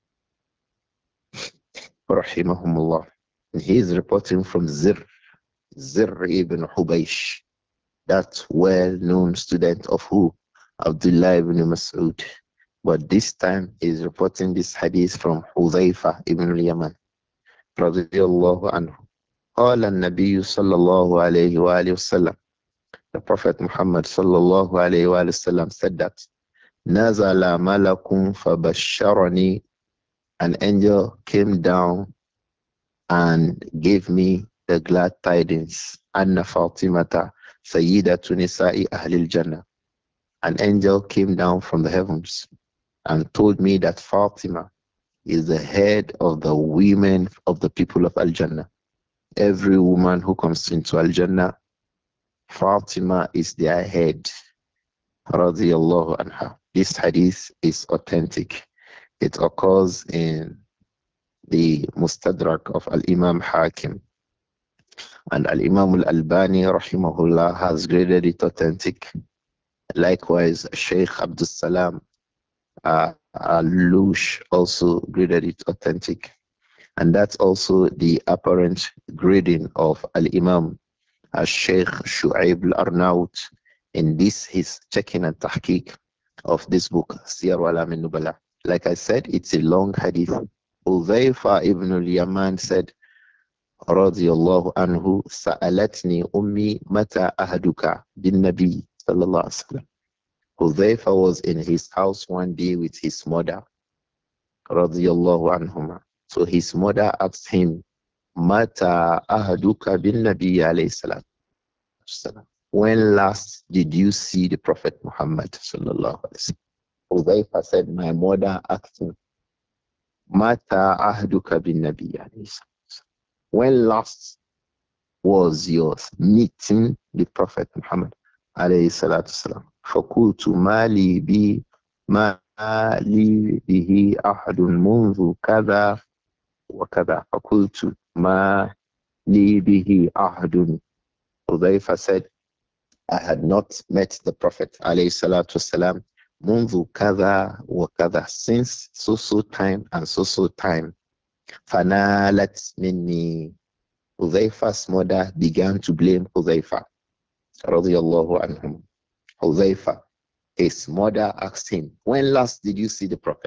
rahimahumullah. And he is reporting from Zir, Zir ibn Hubaysh, that well-known student of who? Abdullah ibn Mas'ud. But this time he is reporting this hadith from Hudhayfa ibn al-Yaman, radiyallahu anhu. قال النبي صلى الله عليه وآله وسلم. The Prophet Muhammad صلى الله عليه وآله وسلم said that نزل ملك فبشرني. An angel came down and gave me the glad tidings. Anna Fatimata Sayyidatu Nisa'i Ahlil Jannah. An angel came down from the heavens and told me that Fatima is the head of the women of the people of Al Jannah. Every woman who comes into Al Jannah, Fatima is their head. Radiyallahu anha. This hadith is authentic. It occurs in the Mustadrak of Al Imam Hakim. And Al Imam Al Albani, rahimahullah, has graded it authentic. Likewise, Sheikh Abdul Salam uh, Al-Lush also graded it authentic. And that's also the apparent grading of Al-Imam Al-Sheikh Shu'aib Al-Arnaut in this, his checking and tahqiq of this book, Siyar wa Alam al-Nubala. Like I said, it's a long hadith. Udhayfa ibn al-Yaman said, radiyallahu anhu, sa'alatni ummi mata ahaduka bin nabi sallallahu alaihi wasallam. Hudhayfa was in his house one day with his mother, radiyallahu anhuma. So his mother asked him, Mata ahaduka bin Nabi alayhi salatu wasalam. When last did you see the Prophet Muhammad sallallahu alayhi wasallam? Hudhayfa said, my mother asked him, Mata ahaduka bin Nabi alayhi salatu. When last was your meeting the Prophet Muhammad alayhi salatu wasalam? فقلت ما لي بي ما لي به أحد منذ كذا وكذا. فقلت ما لي به أحد. Hudhayfa said, I had not met the Prophet alayhi salatu wasalam منذ كذا وكذا, since so so time and so so time. فنالت مني. Hudhayfa's mother began to blame Hudhayfa radiyallahu anhum. Hudhayfa, his mother asked him, when last did you see the Prophet?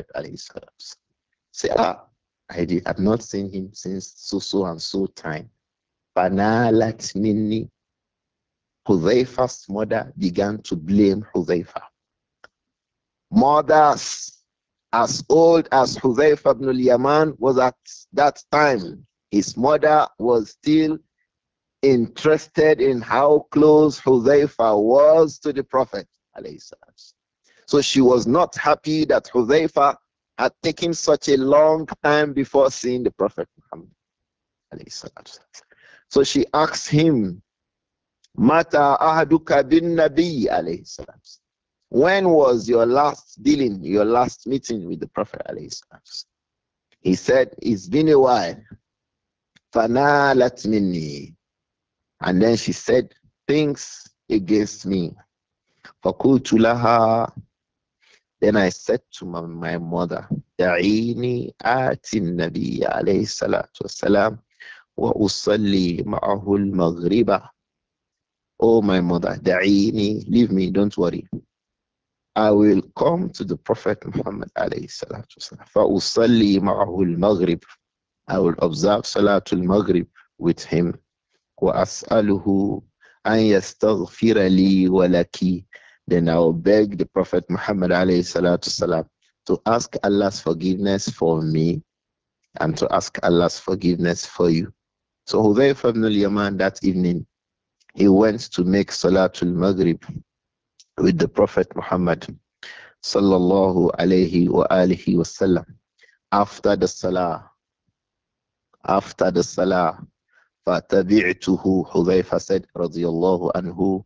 Say, ah, I did have not seen him since so so and so time. Banalat minni. Hudhayfa's mother began to blame Hudhayfa. Mothers as old as Hudhayfa ibn al-Yaman was at that time, his mother was still interested in how close Hudhayfa was to the Prophet. So she was not happy that Hudhayfa had taken such a long time before seeing the Prophet Muhammad. So she asked him, Mata ahaduka bin Nabi alayhi salam. When was your last dealing, your last meeting with the Prophet alayhi salam? He said, it's been a while. Fanalat minni. And then she said things against me. Fakultu laha. Then I said to my, my mother, Da'ini ati nabi alayhi salatu wasalam wa usalli ma'ahu al-maghriba. Oh my mother, Da'ini, leave me, don't worry. I will come to the Prophet Muhammad alayhi salatu wasalam. فَأُصَلِّي مَعَهُ الْمَغْرِبِ I will observe Salatul Maghrib with him. وَأَسْأَلُهُ أَنْ يَسْتَغْفِرَ لِي وَلَكِ Then I will beg the Prophet Muhammad alayhi salatu wasalam to ask Allah's forgiveness for me and to ask Allah's forgiveness for you. So Hudayfa ibn al-Yaman that evening, he went to make Salatul Maghrib with the Prophet Muhammad sallallahu alayhi wa alihi wasallam. After the Salah, after the Salah, فَتَبِعْتُهُ Hudayfa said, radiyallahu anhu,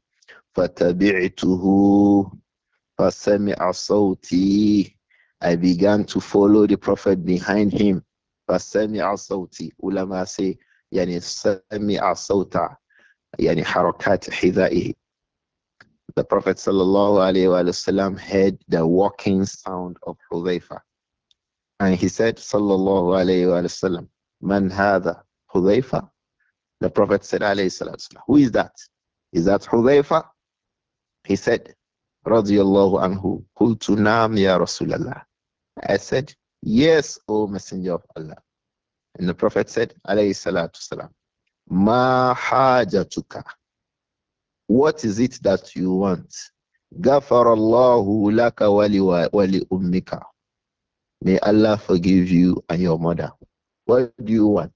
فَتَبِعْتُهُ فَسَمِعَ صَوْتِي I began to follow the Prophet behind him. فَسَمِعَ صَوْتِي Ulama say, يعني سَمِعَ صَوْتَ يعني حركات حذائه The Prophet sallallahu alayhi wa sallam heard the walking sound of Hudayfa. And he said, sallallahu alayhi wa sallam, Man hadha Hudayfa? The Prophet said, alayhi salatu Who is that? Is that Hudayfa? He said, radiyallahu anhu, Qultu naam ya Rasulallah. I said, yes, O Messenger of Allah. And the Prophet said, alayhi salatu salam, Ma hajatuka. What is it that you want? Ghafarallahu laka wali wali ummika. May Allah forgive you and your mother. What do you want?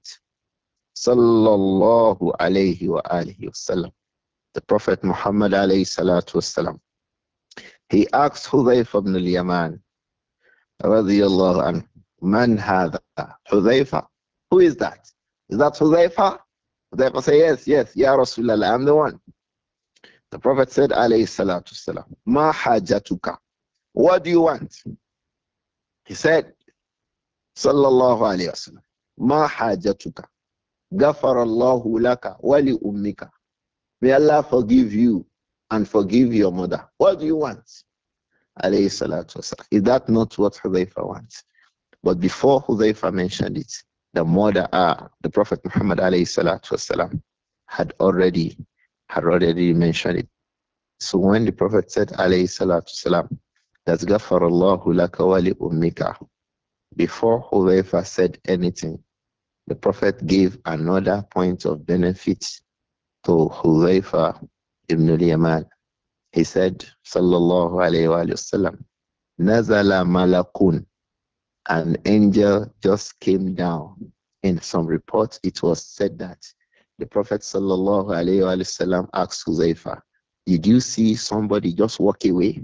Sallallahu alayhi wa alihi wasallam. The Prophet Muhammad alayhi salatu wasallam. He asked Hudayfa ibn al-Yaman, radiyallahu anhu, Man hadha? Hudayfa. Who is that? Is that Hudayfa? Hudayfa said, yes, yes, Ya Rasulallah, I'm the one. The Prophet said, alayhi salatu wasalam, Ma hajatuka. What do you want? He said, sallallahu alayhi wasallam, Ma hajatuka. Ghafarallahu laka wali ummika. May Allah forgive you and forgive your mother. What do you want? Alayhi salatu wasalam. Is that not what Hudayfa wants? But before Hudayfa mentioned it, the mother, uh, the Prophet Muhammad alayhi salatu wasalam, had already had already mentioned it. So when the Prophet said alayhi salatu wasalam, that Ghafarallahu laka wali ummika, before Hudayfa said anything, the Prophet gave another point of benefit to Hudayfa ibn al-Yaman. He said, sallallahu alayhi wa sallam, Nazala malakun. An angel just came down. In some reports, it was said that the Prophet sallallahu alayhi wa sallam asked Hudayfa, did you see somebody just walk away?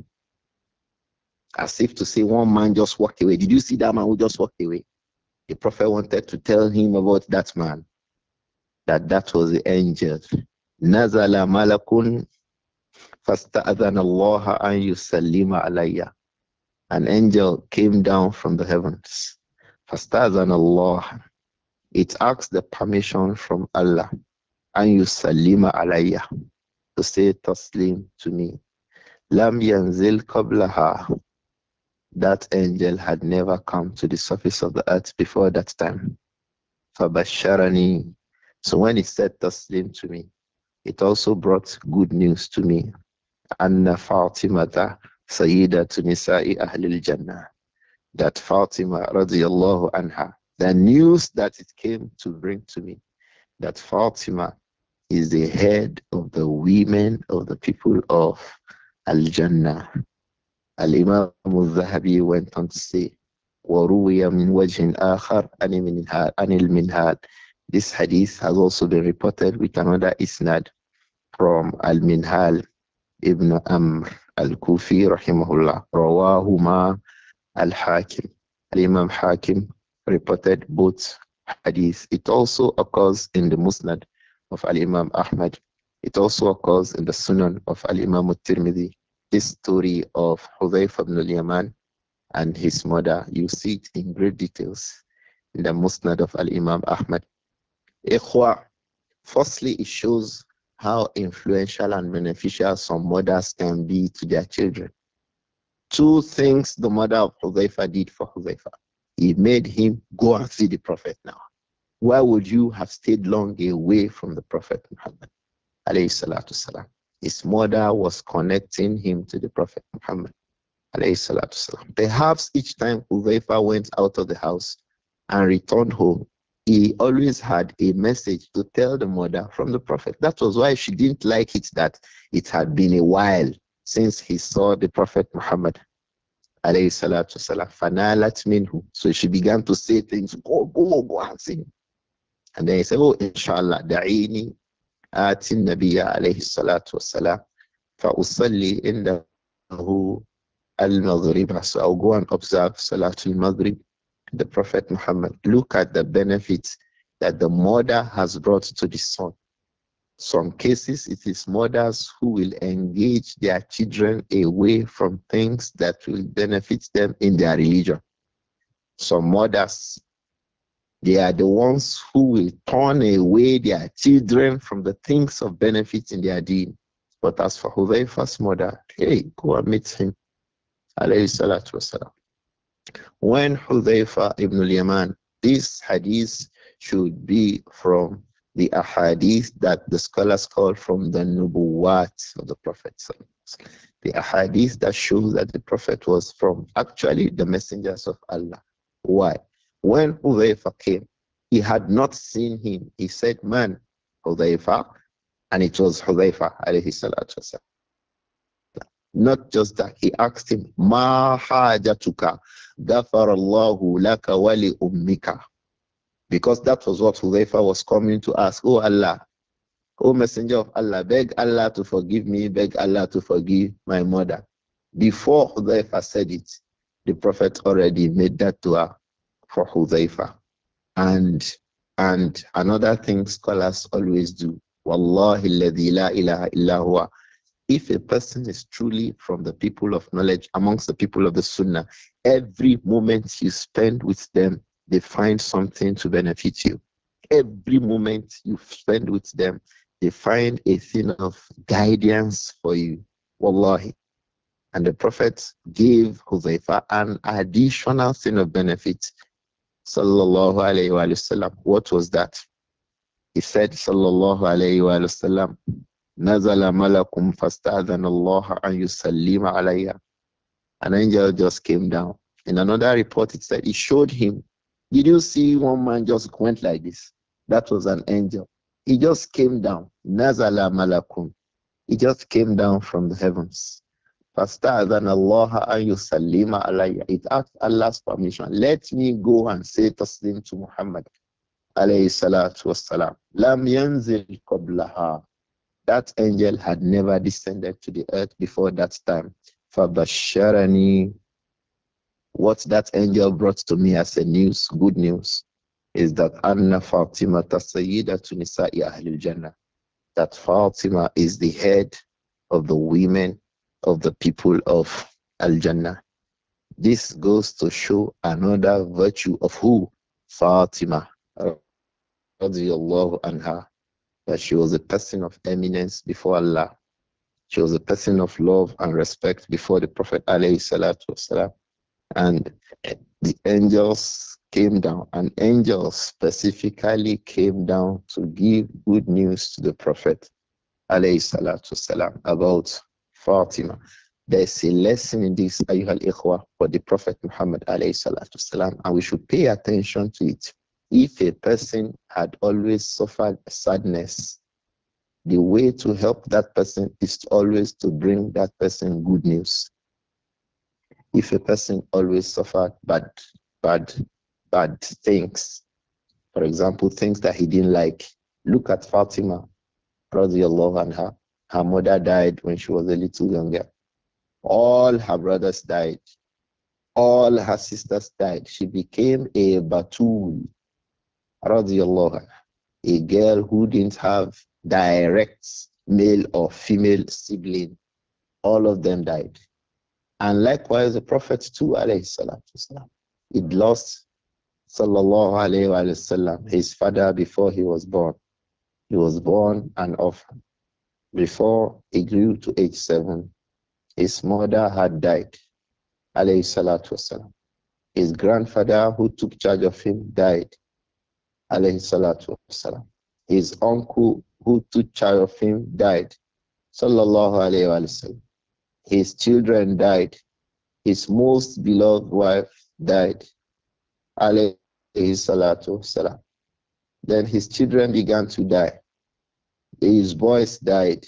As if to say one man just walked away. Did you see that man who just walked away? The Prophet wanted to tell him about that man, that that was the angel. Nazala malakun fasta'adhana Allah an yusallima alayya. An angel came down from the heavens. Fasta'adhana Allah. It asked the permission from Allah an yusallima alayya, to say taslim to me. Lam yanzil qablaha. That angel had never come to the surface of the earth before that time. Fabasharani. So when it said taslim to me, it also brought good news to me. Anna Fatimata Sayyidatu Nisa'i Ahlil Jannah. That Fatima radiyallahu anha. The news that it came to bring to me, that Fatima is the head of the women of the people of Al-Jannah. Al-Imam al-Zahabi went on to say, وَرُوِيَ مِنْ وَجْهٍ آخَرْ عَنِ الْمِنْهَالِ. This hadith has also been reported with another isnad from Al-Minhal ibn Amr al-Kufi rahimahullah. Rawahuma al-Hakim. Al-Imam Hakim reported both hadith. It also occurs in the Musnad of Al-Imam Ahmad. It also occurs in the Sunan of Al-Imam al-Tirmidhi. This story of Hudayfa ibn al-Yaman and his mother, you see it in great details in the Musnad of Al-Imam Ahmad. Ikhwa, firstly, it shows how influential and beneficial some mothers can be to their children. Two things the mother of Hudayfa did for Hudayfa. He made him go and see the Prophet now. Why would you have stayed long away from the Prophet Muhammad? Alayhi salatu salam. His mother was connecting him to the Prophet Muhammad alayhi salatu wasalam. Perhaps each time Hudhaifa went out of the house and returned home, he always had a message to tell the mother from the Prophet. That was why she didn't like it that it had been a while since he saw the Prophet Muhammad alayhi salatu wasalam. Fanalat minhu. So she began to say things, go, go, go and see him. And then he said, oh, inshallah, da'ini atin nabiya alayhi salatu wasalam. فأصلي عنده المغرب. So I'll go and observe Salatul Maghrib, the Prophet Muhammad. Look at the benefits that the mother has brought to the son. Some cases, it is mothers who will engage their children away from things that will benefit them in their religion. Some mothers, they are the ones who will turn away their children from the things of benefit in their deen. But as for Hudayfa's mother, hey, go and meet him. Alayhi salatu wasalam. When Hudayfa ibn al-Yaman, this hadith should be from the ahadith that the scholars call from the nubuwat of the Prophet. The ahadith that shows that the Prophet was from actually the messengers of Allah. Why? When Hudayfa came, he had not seen him. He said, man, Hudayfa, and it was Hudayfa alayhi salatu wasalam. Not just that, he asked him, Ma hajatuka, ghafarallahu laka wali ummika. Because that was what Hudayfa was coming to ask. Oh Allah, oh Messenger of Allah, beg Allah to forgive me, beg Allah to forgive my mother. Before Hudayfa said it, the Prophet already made that dua for Hudayfa. And and another thing scholars always do, Wallahi alladhi la ilaha illa huwa. If a person is truly from the people of knowledge, amongst the people of the Sunnah, every moment you spend with them, they find something to benefit you. Every moment you spend with them, they find a thing of guidance for you. Wallahi. And the Prophet gave Huzaifa an additional thing of benefit. Sallallahu alayhi wa sallam. What was that? He said, Sallallahu alayhi wa sallam, Nazala malakum fasta'adhan Allah an yusallima alayya. An angel just came down. In another report, it said, he showed him. Did you see one man just went like this? That was an angel. He just came down. Nazala malakum. He just came down from the heavens. Fasta'adhan Allah an yusallima alayya. It asked Allah's permission. Let me go and say taslim to Muhammad alayhi salatu wassalam. Lam yanzil qablaha. That angel had never descended to the earth before that time. Fabasharani. What that angel brought to me as a news, good news, is that Anna Fatima Sayyidatu Nisa'i Ahlul Jannah. That Fatima is the head of the women of the people of Al Jannah. This goes to show another virtue of who? Fatima. Radiallahu anha. That she was a person of eminence before Allah. She was a person of love and respect before the Prophet alayhi salatu wasalam. And the angels came down, and angels specifically came down to give good news to the Prophet alayhi salatu wasalam about Fatima. There's a lesson in this, ayyuhal ikhwa, for the Prophet Muhammad alayhi salatu wasalam, and we should pay attention to it. If a person had always suffered sadness, the way to help that person is to always to bring that person good news. If a person always suffered bad, bad, bad things, for example, things that he didn't like, look at Fatima, radiallahu anha. Her mother died when she was a little younger. All her brothers died. All her sisters died. She became a batul, radiallahu anha. A girl who didn't have direct male or female sibling. All of them died. And likewise, the Prophet too, alayhi salatu wasalam, he lost, sallallahu alayhi wa sallam, his father before he was born. He was born an orphan. Before he grew to age seven, his mother had died, alayhi salatu wasalam. His grandfather who took charge of him died, alayhi salatu wasalam. His uncle who took charge of him died, sallallahu alayhi wa sallam. His children died, His most beloved wife died, alayhi salatu wasalam. Then his children began to die. His boys died.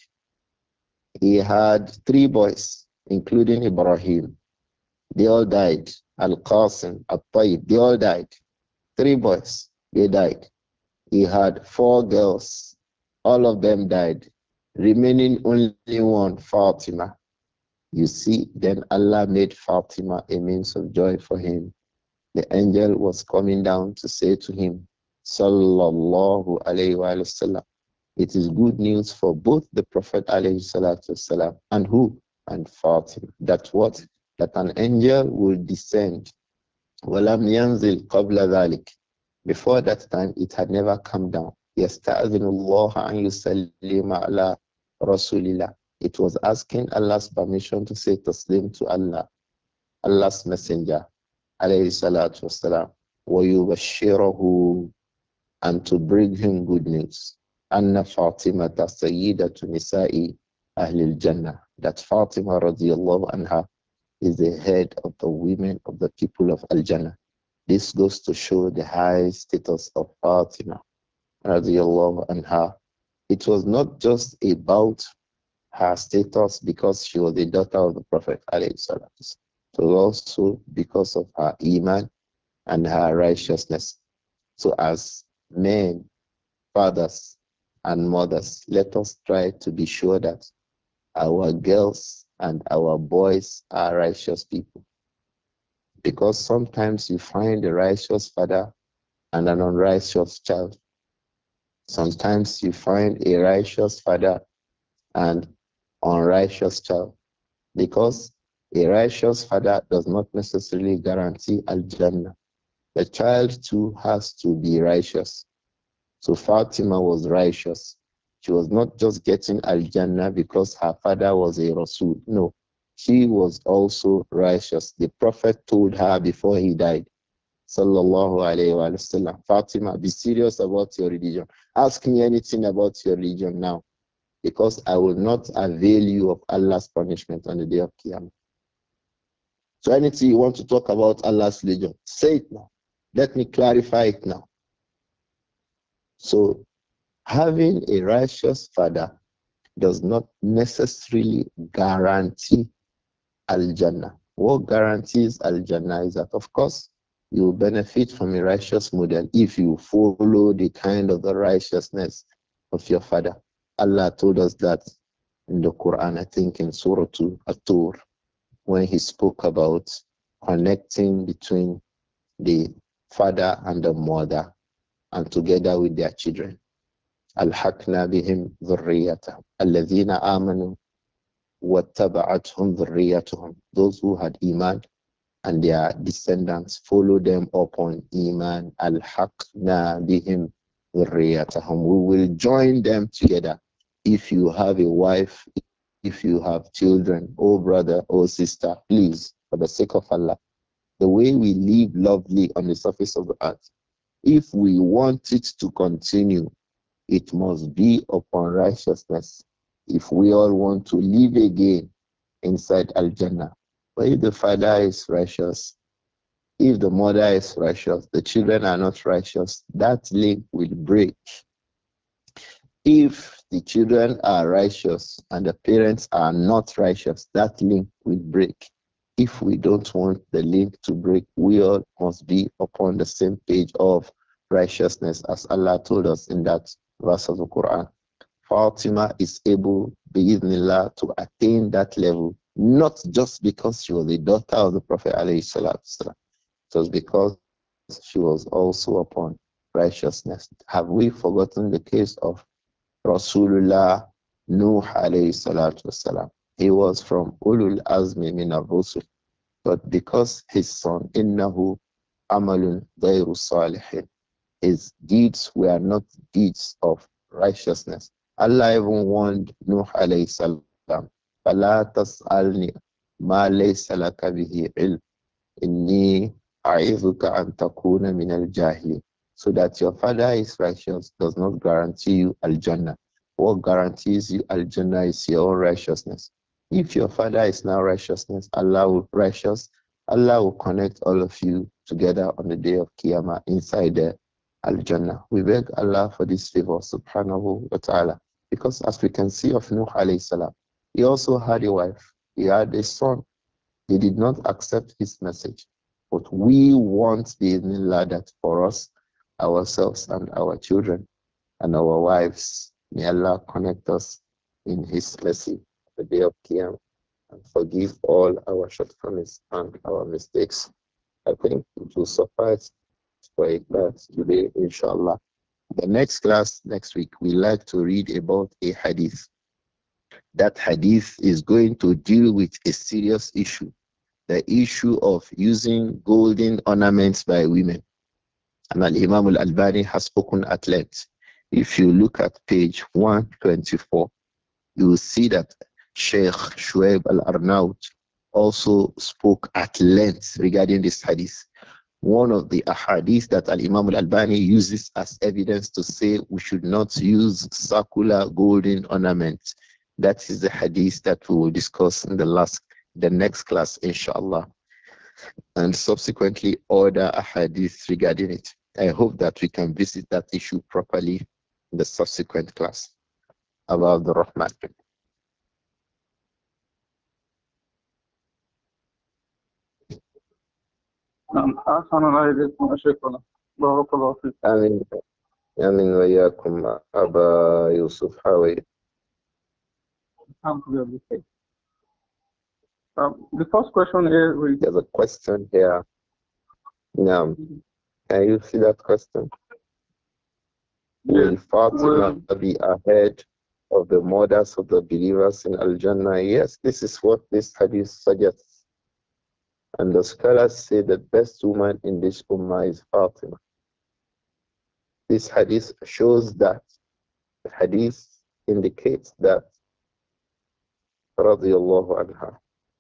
He had three boys, including Ibrahim. They all died. Al-Qasim, Al-Tayyib, they all died. Three boys, they died. He had four girls. All of them died, remaining only one, Fatima. You see, then Allah made Fatima a means of joy for him. The angel was coming down to say to him, Sallallahu alayhi wa sallam, it is good news for both the Prophet alayhi salatu wasalam and who? And Fatima. That what? That an angel will descend. وَلَمْ يَنزِلْ قَبْلَ ذَلِكَ. Before that time, it had never come down. يَسْتَأْذِنُ اللَّهَ أَنْ يُسَلِّمَ عَلَى رَسُولِ اللَّهِ. It was asking Allah's permission to say taslim to Allah, Allah's messenger, alayhi salatu wasalam, وَيُبَشِّرَهُ, and to bring him good news. Anna Fatima sayyidatu nisa'i ahlil jannah. That Fatima radiallahu anha is the head of the women of the people of Al-Jannah. This goes to show the high status of Fatima radiallahu anha. It was not just about her status because she was the daughter of the Prophet alayhi salatu. It was also because of her iman and her righteousness. So as men, fathers, and mothers, let us try to be sure that our girls and our boys are righteous people. Because sometimes you find a righteous father and an unrighteous child. Sometimes you find a righteous father and unrighteous child. Because a righteous father does not necessarily guarantee Al-Jannah. The child too has to be righteous. So Fatima was righteous. She was not just getting Al-Jannah because her father was a Rasul. No, she was also righteous. The Prophet told her before he died, Sallallahu Alaihi Wasallam, Fatima, be serious about your religion. Ask me anything about your religion now, because I will not avail you of Allah's punishment on the day of Qiyamah. So anything you want to talk about Allah's religion, say it now. Let me clarify it now. So having a righteous father does not necessarily guarantee Al-Jannah. What guarantees Al-Jannah is that, of course, you will benefit from a righteous model if you follow the kind of the righteousness of your father. Allah told us that in the Quran, I think in Surah At-Tur, when he spoke about connecting between the father and the mother and together with their children. ألحقنا بهم ذريتهم الذين آمنوا واتبعتهم ذريتهم. Those who had iman and their descendants follow them upon iman. ألحقنا بهم ذريتهم. We will join them together. If you have a wife, if you have children, oh brother, oh sister, please, for the sake of Allah, the way we live lovely on the surface of the earth, if we want it to continue, it must be upon righteousness. If we all want to live again inside Al-Jannah. But if the father is righteous, if the mother is righteous, the children are not righteous, that link will break. If the children are righteous and the parents are not righteous, that link will break. If we don't want the link to break, we all must be upon the same page of righteousness, as Allah told us in that verse of the Quran. Fatima is able, bi'idhnillah, to attain that level, not just because she was the daughter of the Prophet alayhi salatu. It was because she was also upon righteousness. Have we forgotten the case of Rasulullah Nuh alayhi salatu wasalam? He was from Ulul Azmi min ar-Rusul, but because his son, innahu amalun ghayru salihin, his deeds were not deeds of righteousness. Allah even warned Nuh alayhi salam, فَلَا تَسْأَلْنِي مَا لَيْسَ لَكَ بِهِ عِلْمٍ إِنِّي أَعِظُكَ أَن تَكُونَ مِنَ الْجَاهِلِينَ. So that your father is righteous does not guarantee you Al-Jannah. What guarantees you Al-Jannah is your own righteousness. If your father is now righteousness, Allah will righteous, Allah will connect all of you together on the day of Qiyamah inside the Al Jannah. We beg Allah for this favor, subhanahu wa ta'ala. Because as we can see of Nuh alayhi salam, he also had a wife, he had a son. He did not accept his message. But we want the Allah that for us, ourselves and our children and our wives, may Allah connect us in his mercy the day of Qiyam and forgive all our shortcomings and our mistakes. I think it will suffice for a class today, inshallah. The next class next week, we like to read about a hadith. That hadith is going to deal with a serious issue, the issue of using golden ornaments by women. And Al Imam Al Albani has spoken at length. If you look at page one twenty-four, you will see that Sheikh Shuaib Al Arnaut also spoke at length regarding this hadith. One of the ahadith that Al Imam Al Albani uses as evidence to say we should not use circular golden ornaments. That is the hadith that we will discuss in the last, the next class, inshallah, and subsequently other ahadith regarding it. I hope that we can visit that issue properly in the subsequent class about the Rahman. نعم أحسن الله إليكم يا شيخنا بارك الله فيك. آمين آمين وإياكم أبا يوسف حاوي. الحمد لله. Um, the first question here is There's a question here. Now, can you see that question? Will yes, Fatima well, be ahead of the mothers of the believers in Al Jannah? Yes, this is what this hadith suggests. And the scholars say the best woman in this ummah is Fatima. This hadith shows that. The hadith indicates that. Radiallahu anha.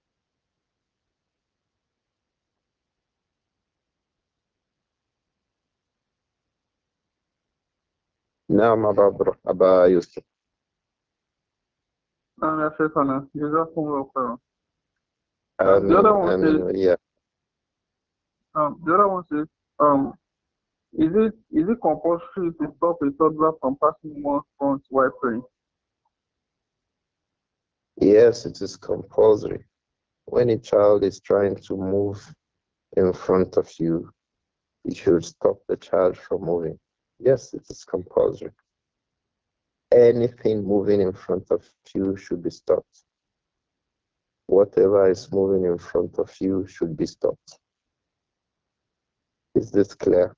نعم أبا أبا يوسف. نعم يا شيخنا جزاكم الله خيرا. Um, آمين the other one آمين says, وإياك. um, the other one says, um, is it is it compulsory to stop a toddler from passing one's front while praying? Yes, it is compulsory. When a child is trying to move in front of you, you should stop the child from moving. Yes, it is compulsory. Anything moving in front of you should be stopped. Whatever is moving in front of you should be stopped. Is this clear?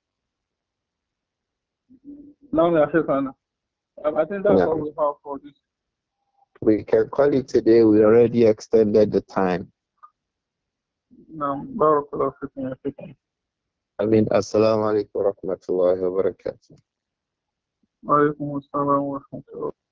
No, يا شيخنا. Um, I think that's Yeah. all we have for this. We can call it today. We already extended the time. نعم بارك الله فيكم يا شيخنا. I mean, assalamu alaikum wa rahmatullahi wa barakatuh. وعليكم السلام ورحمة الله.